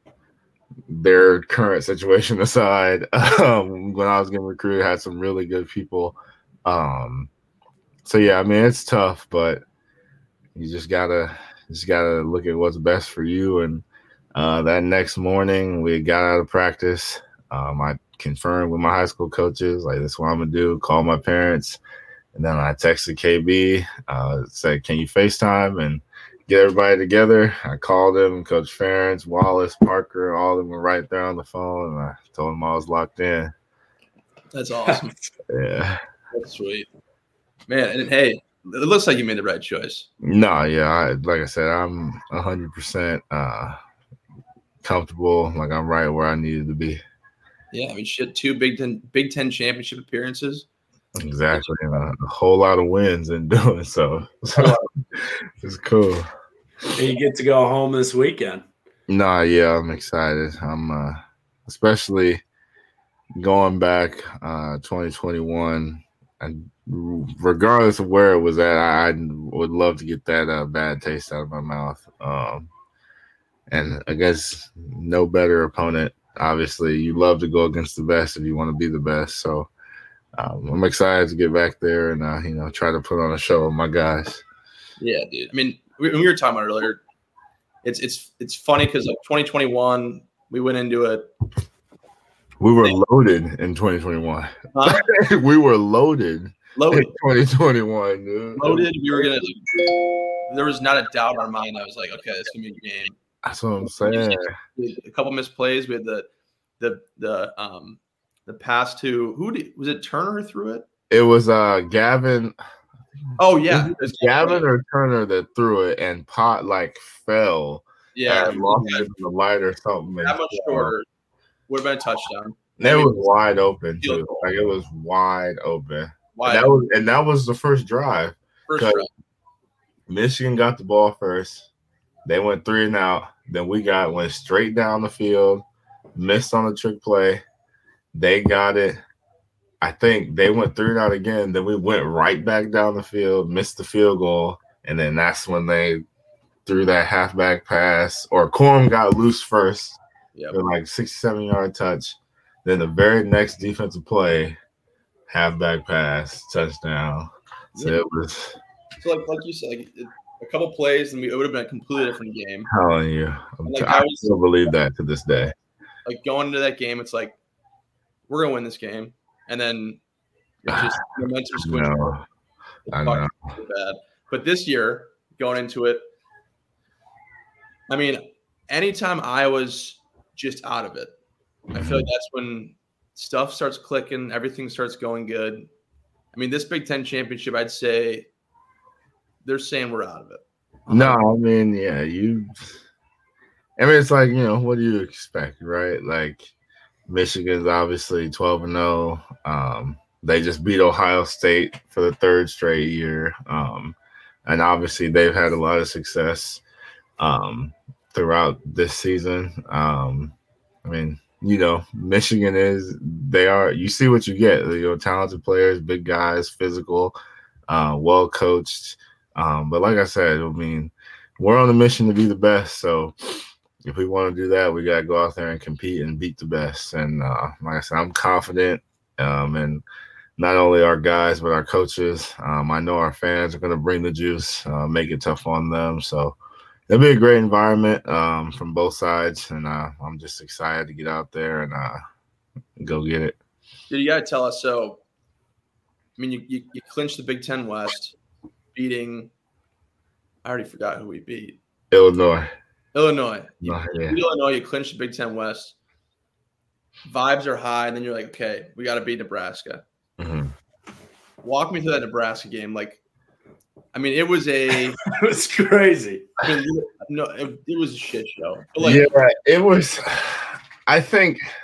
their current situation aside, um, when I was getting recruited, had some really good people. Um, so yeah, I mean it's tough, but you just gotta just gotta look at what's best for you. And uh, that next morning, we got out of practice. Um, I confirmed with my high school coaches, like, this is what I'm gonna do. Call my parents, and then I texted K B, uh, said, "Can you FaceTime and get everybody together?" I called them, Coach Ferentz, Wallace, Parker, all of them were right there on the phone, and I told them I was locked in. That's awesome. Yeah. That's sweet. Man, and hey, it looks like you made the right choice. No, yeah, I, like I said, I'm one hundred percent uh, comfortable. Like I'm right where I needed to be. Yeah, I mean, she had two Big Ten Big Ten championship appearances. Exactly, and a, a whole lot of wins in doing so. So it's cool. And you get to go home this weekend. Nah, yeah, I'm excited. I'm uh, especially going back uh, twenty twenty-one, and regardless of where it was at, I, I would love to get that uh, bad taste out of my mouth. Um, and I guess no better opponent. Obviously, you love to go against the best if you want to be the best. So um, I'm excited to get back there and uh, you know try to put on a show with my guys. Yeah, dude. I mean, we, we were talking about it earlier. It's it's it's funny because like twenty twenty-one, we went into it. We were loaded in twenty twenty-one. Huh? We were loaded. Loaded. In twenty twenty-one, dude. Loaded. We were gonna. There was not a doubt in our mind. I was like, okay, it's gonna be a game. That's what I'm saying. A couple missed plays. We had the the the um the pass to who did, was it? Turner who threw it. It was uh Gavin. Oh yeah, it was Gavin or Turner that threw it, and Pot like fell. Yeah, and lost it from the light or something. That much shorter would have been a touchdown. And it was wide open too. Like it was wide open. Wide and that was and that was the first drive. First drive. Michigan got the ball first. They went three and out. Then we got went straight down the field, missed on the trick play. They got it. I think they went three and out again. Then we went right back down the field, missed the field goal, and then that's when they threw that halfback pass. Or Corum got loose first, yep. for like sixty-seven yard touch. Then the very next defensive play, halfback pass, touchdown. So yeah. it was. So like like you said, like it, a couple plays and we, it would have been a completely different game. I'm telling you, I'm like, t- I, I was, still believe that to this day. Like going into that game, it's like we're gonna win this game, and then it's just momentum switch. No, I know. Bad. But this year, going into it, I mean, anytime I was just out of it, mm-hmm. I feel like that's when stuff starts clicking, everything starts going good. I mean, this Big Ten championship, I'd say they're saying we're out of it. No, I mean, yeah, you. I mean, it's like, you know, what do you expect, right? Like, Michigan's obviously twelve and oh. Um, they just beat Ohio State for the third straight year. Um, and obviously, they've had a lot of success um, throughout this season. Um, I mean, you know, Michigan is, they are, you see what you get. You know, talented players, big guys, physical, uh, well coached. Um, but like I said, I mean, we're on a mission to be the best. So if we want to do that, we got to go out there and compete and beat the best. And uh, like I said, I'm confident um, and not only our guys, but our coaches. Um, I know our fans are going to bring the juice, uh, make it tough on them. So it'll be a great environment um, from both sides. And uh, I'm just excited to get out there and uh, go get it. Dude, you got to tell us. So, I mean, you, you, you clinched the Big Ten West, beating, I already forgot who we beat. Illinois. Illinois. You, oh, you yeah. beat Illinois, you clinched the Big Ten West. Vibes are high, and then you're like, okay, we got to beat Nebraska. Mm-hmm. Walk me through that Nebraska game. Like, I mean, it was a – it was crazy. I mean, no, it, it was a shit show. But like, yeah, it was – I think –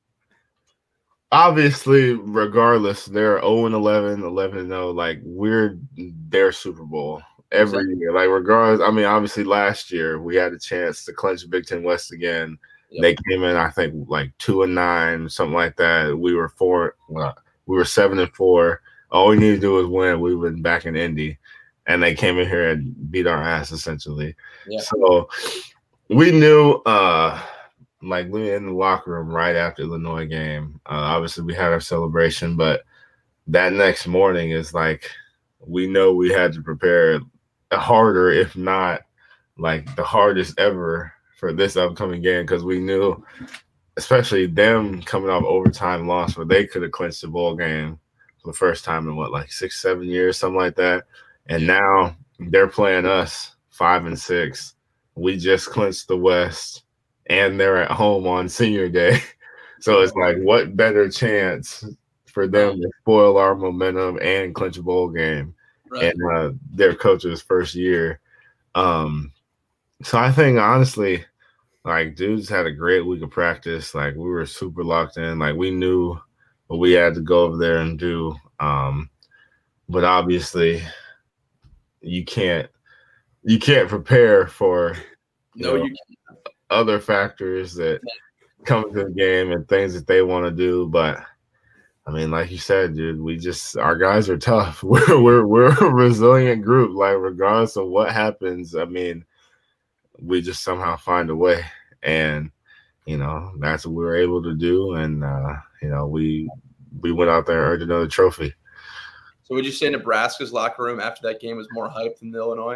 obviously, regardless, they're oh and eleven, eleven and oh. Like, we're their Super Bowl every exactly. year. Like, regardless, I mean, obviously, last year we had a chance to clinch Big Ten West again. Yep. They came in, I think, like two and nine, something like that. We were four, well, we were seven and four. All we needed to do was win. We've been back in Indy, and they came in here and beat our ass essentially. Yeah. So we knew. uh Like, we were in the locker room right after the Illinois game. Uh, obviously, we had our celebration, but that next morning is like we know we had to prepare harder, if not like the hardest ever for this upcoming game, because we knew, especially them coming off overtime loss where they could have clinched the bowl game for the first time in what, like six, seven years, something like that. And now they're playing us five and six. We just clinched the West. And they're at home on senior day. So it's like, what better chance for them to spoil our momentum and clinch a bowl game right. and uh, their coach's first year. Um, so I think, honestly, Like, dudes had a great week of practice. Like, we were super locked in. Like, we knew what we had to go over there and do. Um, but obviously, you can't you can't prepare for you No, know, you can't. other factors that come into the game and things that they want to do. But I mean, like you said, dude, we just our guys are tough. We're we're we're a resilient group. Like, regardless of what happens, I mean, we just somehow find a way. And you know, that's what we were able to do. And uh, you know, we we went out there and earned another trophy. So would you say Nebraska's locker room after that game was more hyped than the Illinois?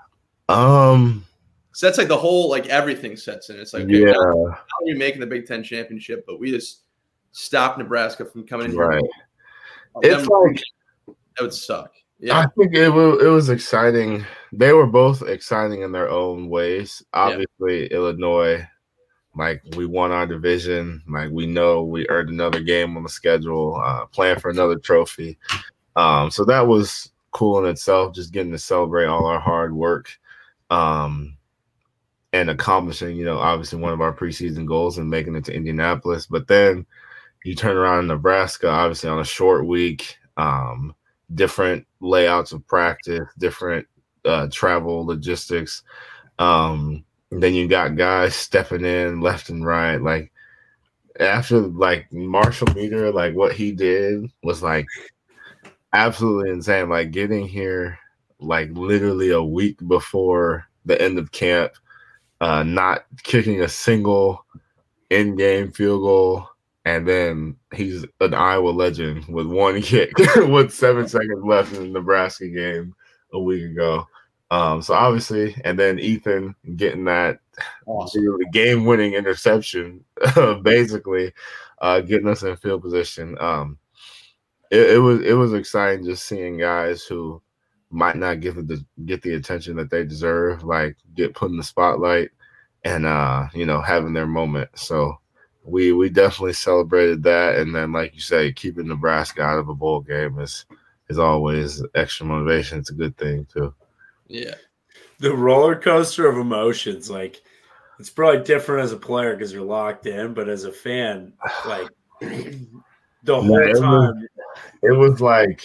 Um So that's like the whole, like everything sets in. It's like, okay, yeah, how are we making the Big Ten championship? But we just stopped Nebraska from coming in here. right. Oh, It's them- like that would suck. I Yeah, think it was, it was exciting. They were both exciting in their own ways. Obviously, Illinois, like, we won our division. Like, we know we earned another game on the schedule, uh, playing for another trophy. Um, so that was cool in itself, just getting to celebrate all our hard work um, and accomplishing, you know, obviously one of our preseason goals and making it to Indianapolis. But then you turn around in Nebraska, obviously on a short week, um, different layouts of practice, different uh, travel logistics. Um, then you got guys stepping in left and right. Like, after like Marshall Meter, like what he did was like absolutely insane. Like, getting here like literally a week before the end of camp, uh, not kicking a single in-game field goal. And then he's an Iowa legend with one kick with seven seconds left in the Nebraska game a week ago. Um, so obviously, and then Ethan getting that awesome. game-winning interception, basically uh, getting us in field position. Um, it, it was it was exciting just seeing guys who might not give it the get the attention that they deserve, like get put in the spotlight and uh, you know, having their moment. So. We we definitely celebrated that, and then, like you say, keeping Nebraska out of a bowl game is is always extra motivation. It's a good thing too. Yeah, the roller coaster of emotions. Like, it's probably different as a player because you're locked in, but as a fan, like the whole Yeah, it time, was, it was like,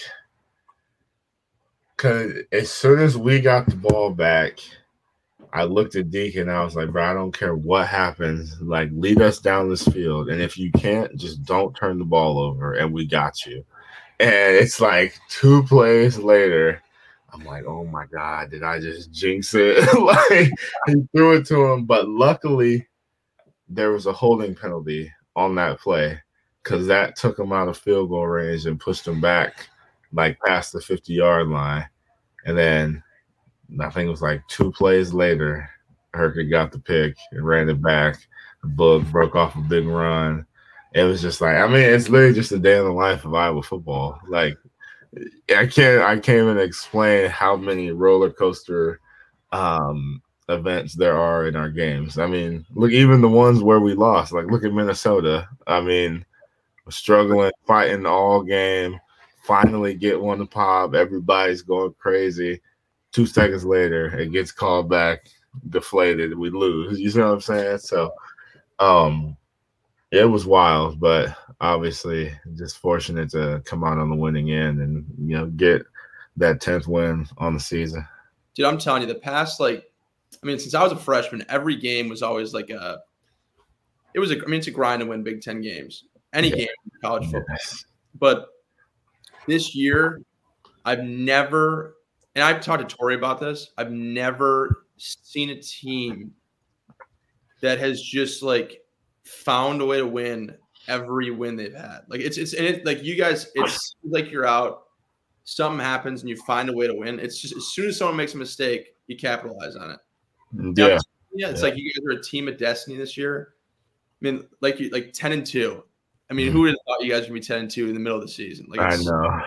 cause as soon as we got the ball back, I looked at Deacon and I was like, bro, I don't care what happens. Like, lead us down this field. And if you can't, just don't turn the ball over and we got you. And it's like two plays later, I'm like, oh my God, did I just jinx it? Like, he threw it to him. But luckily, there was a holding penalty on that play because that took him out of field goal range and pushed him back like past the fifty-yard line. And then I think it was like two plays later, Hercules got the pick and ran it back. The Bull broke off a big run. It was just like, I mean, it's literally just a day in the life of Iowa football. Like, I can't, I can't even explain how many roller coaster um, events there are in our games. I mean, look, even the ones where we lost. Like, look at Minnesota. I mean, we're struggling, fighting all game. Finally get one to pop. Everybody's going crazy. Two seconds later, it gets called back, deflated, we lose. You know what I'm saying? So um, it was wild, but obviously just fortunate to come out on the winning end and, you know, get that tenth win on the season. Dude, I'm telling you, the past, like, I mean, since I was a freshman, every game was always like a – it was a – I mean, it's a grind to win Big Ten games, any yeah. game in college football. Yes. But this year, I've never – and I've talked to Tori about this. I've never seen a team that has just like found a way to win every win they've had. Like it's it's and it, like you guys, it's like you're out, something happens and you find a way to win. It's just as soon as someone makes a mistake, you capitalize on it. Yeah, now, yeah. It's yeah. like you guys are a team of destiny this year. I mean, like you like ten and two. I mean, who would have thought you guys would be ten and two in the middle of the season? Like, I know,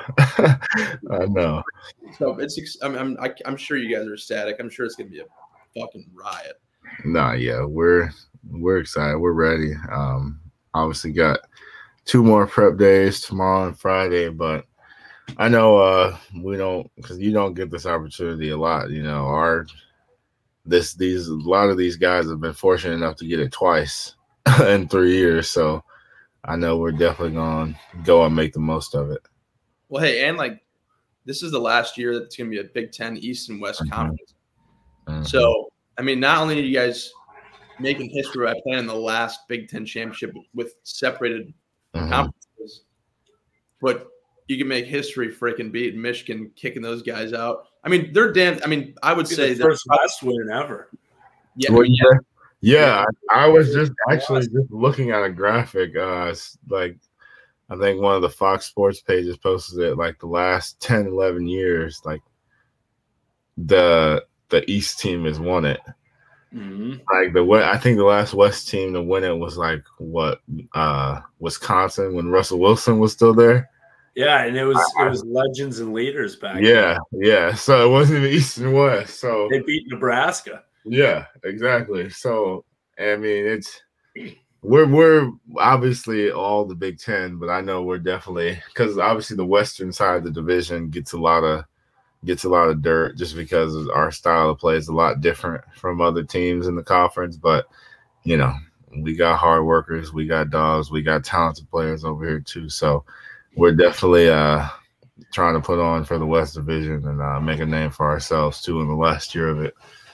I know. So it's, I'm, I'm, I'm sure you guys are ecstatic. I'm sure it's gonna be a fucking riot. Nah, yeah, we're we're excited. We're ready. Um, obviously got two more prep days tomorrow and Friday, but I know uh we don't because you don't get this opportunity a lot. You know, our this these a lot of these guys have been fortunate enough to get it twice in three years. So I know we're definitely going to go and make the most of it. Well, hey, and like this is the last year that's going to be a Big Ten East and West Mm-hmm. Conference. Mm-hmm. So, I mean, not only are you guys making history by playing in the last Big Ten championship with separated Mm-hmm. conferences, but you can make history freaking beating Michigan, kicking those guys out. I mean, they're damn. I mean, I would Be say the that first West win ever. yeah, Well, yeah, yeah, I, I was just actually just looking at a graphic. Uh, it's like I think one of the Fox Sports pages posted it. Like the last ten, eleven years, like the the East team has won it. Mm-hmm. Like the I think the last West team to win it was like what uh, Wisconsin when Russell Wilson was still there. Yeah, and it was it was legends and leaders back Yeah, then. yeah. So it wasn't even East and West. So They beat Nebraska. yeah, exactly. So I mean, it's we're we're obviously all the Big Ten, but I know we're definitely because obviously the Western side of the division gets a lot of gets a lot of dirt just because our style of play is a lot different from other teams in the conference. But you know, we got hard workers, we got dogs, we got talented players over here too. So we're definitely uh, trying to put on for the West Division and uh, make a name for ourselves too in the last year of it.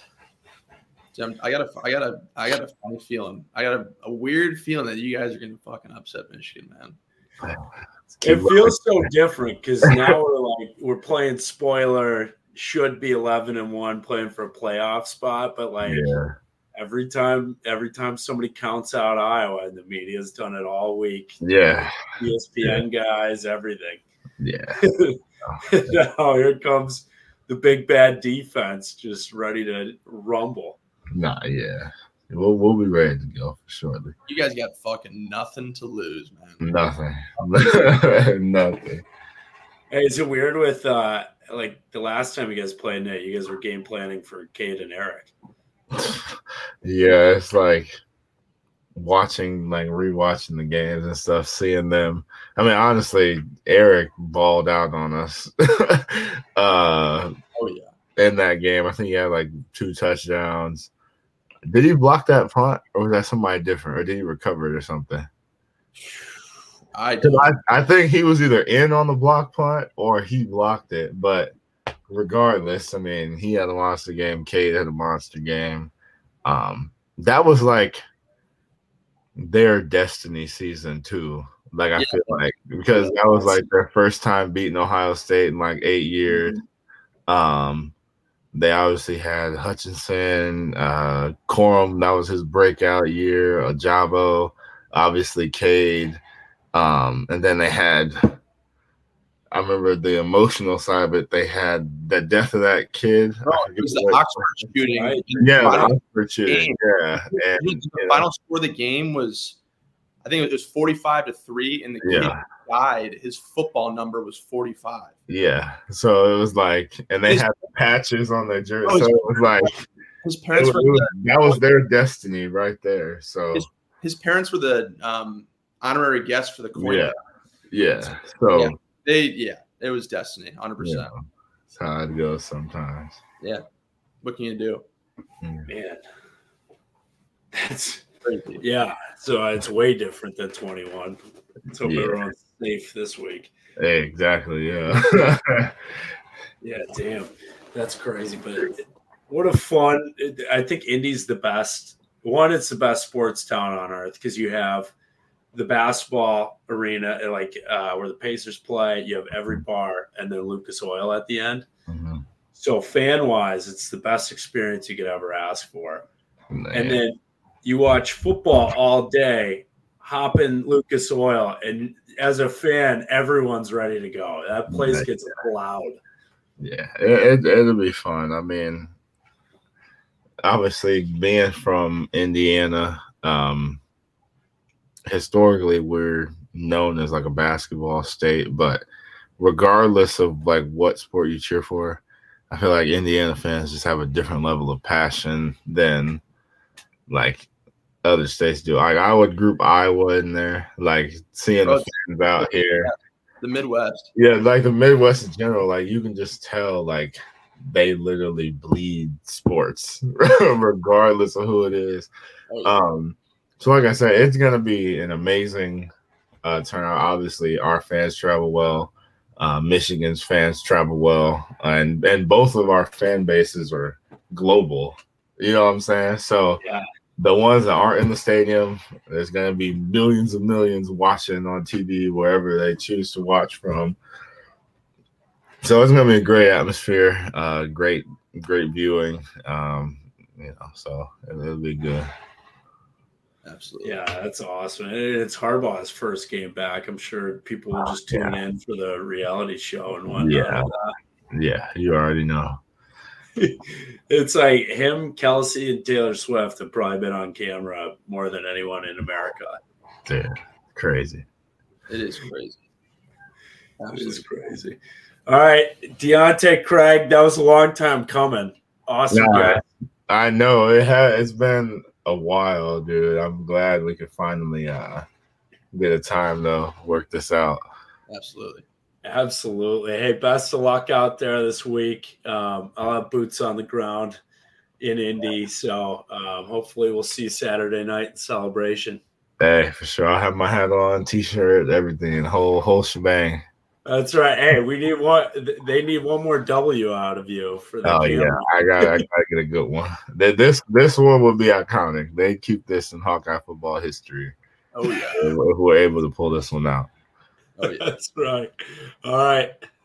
I got a, I got a, I got a funny feeling. I got a, a weird feeling that you guys are going to fucking upset Michigan, man. It feels so different because now we're like we're playing spoiler, should be eleven and one, playing for a playoff spot, but like Yeah. every time, every time somebody counts out Iowa, and the media's done it all week. Yeah. E S P N yeah. guys, everything. Yeah. Now here comes the big bad defense, just ready to rumble. Nah, yeah. We'll we'll be ready to go for shortly. You guys got fucking nothing to lose, man. Nothing. Nothing. Hey, is it weird with uh like the last time you guys played Nate, you guys were game planning for Cade and Eric? Yeah, it's like watching, like rewatching the games and stuff, seeing them. I mean, honestly, Eric balled out on us. uh, oh yeah, in that game, I think he had like two touchdowns. Did he block that punt, or was that somebody different, or did he recover it or something? I, I I think he was either in on the block punt or he blocked it. But regardless, I mean, he had a monster game. Cade had a monster game. Um, that was like their destiny season too. Like I yeah. feel like because that was like their first time beating Ohio State in like eight years. Mm-hmm. Um, they obviously had Hutchinson, uh, Corum. That was his breakout year. Ajabo, obviously Cade. Um, and then they had, I remember the emotional side of it. They had the death of that kid. Oh, it was the Oxford shooting. Right? Yeah, the Oxford shooting. Yeah. And, the final score of the game was, I think it was forty-five to three, and the kid yeah. died. His football number was forty-five. Yeah. So it was like, and they his, had the patches on their jersey. Oh, so it was like, his parents was, were the, that was their destiny right there. So his, his parents were the um, honorary guests for the coin. Yeah. Yeah. So yeah, they, yeah, it was destiny, one hundred percent. Yeah. That's how it goes sometimes. Yeah. What can you do? Mm. Man. That's crazy. Yeah. So it's way different than twenty-one. So yeah. we're on safe this week. Hey, exactly. Yeah. Yeah. Damn. That's crazy. But what a fun. I think Indy's the best. One, it's the best sports town on earth because you have the basketball arena, like uh, where the Pacers play. You have every bar and then Lucas Oil at the end. Mm-hmm. So fan wise, it's the best experience you could ever ask for. Man. And then you watch football all day, hop in Lucas Oil, and as a fan, everyone's ready to go. That place gets loud. Yeah, it, it, it'll be fun. I mean, obviously, being from Indiana, um, historically, we're known as like a basketball state, but regardless of like what sport you cheer for, I feel like Indiana fans just have a different level of passion than like other states do. Like I would group Iowa in there, like seeing oh, the fans out here. The Midwest. Yeah, like the Midwest in general, like you can just tell like they literally bleed sports, regardless of who it is. Oh, yeah. Um, so like I said, it's gonna be an amazing uh, turnout. Obviously, our fans travel well. Uh, Michigan's fans travel well, and and both of our fan bases are global. You know what I'm saying? So yeah. The ones that aren't in the stadium, there's going to be millions and millions watching on T V wherever they choose to watch from. So it's going to be a great atmosphere, uh, great, great viewing. Um, you know, so it'll be good. Absolutely. Yeah, that's awesome. It's Harbaugh's first game back. I'm sure people will just tune yeah. in for the reality show and whatnot. Yeah, yeah, you already know. It's like him, Kelsey, and Taylor Swift have probably been on camera more than anyone in America. Dude, crazy. It is crazy. Absolutely. It is crazy. All right, Deontay Craig, that was a long time coming. Awesome nah, guy. I know it has. It's been a while, dude. I'm glad we could finally uh, get a time to work this out. Absolutely. Absolutely. Hey, best of luck out there this week. Um, I'll have boots on the ground in Indy, so um, hopefully we'll see you Saturday night in celebration. Hey, for sure. I'll have my hat on, T-shirt, everything, whole whole shebang. That's right. Hey, we need one. They need one more W out of you for that. Oh camera. yeah, I got I gotta get a good one. This this one will be iconic. They keep this in Hawkeye football history. Oh yeah, if we're able to pull this one out. Oh yeah, that's right. All right.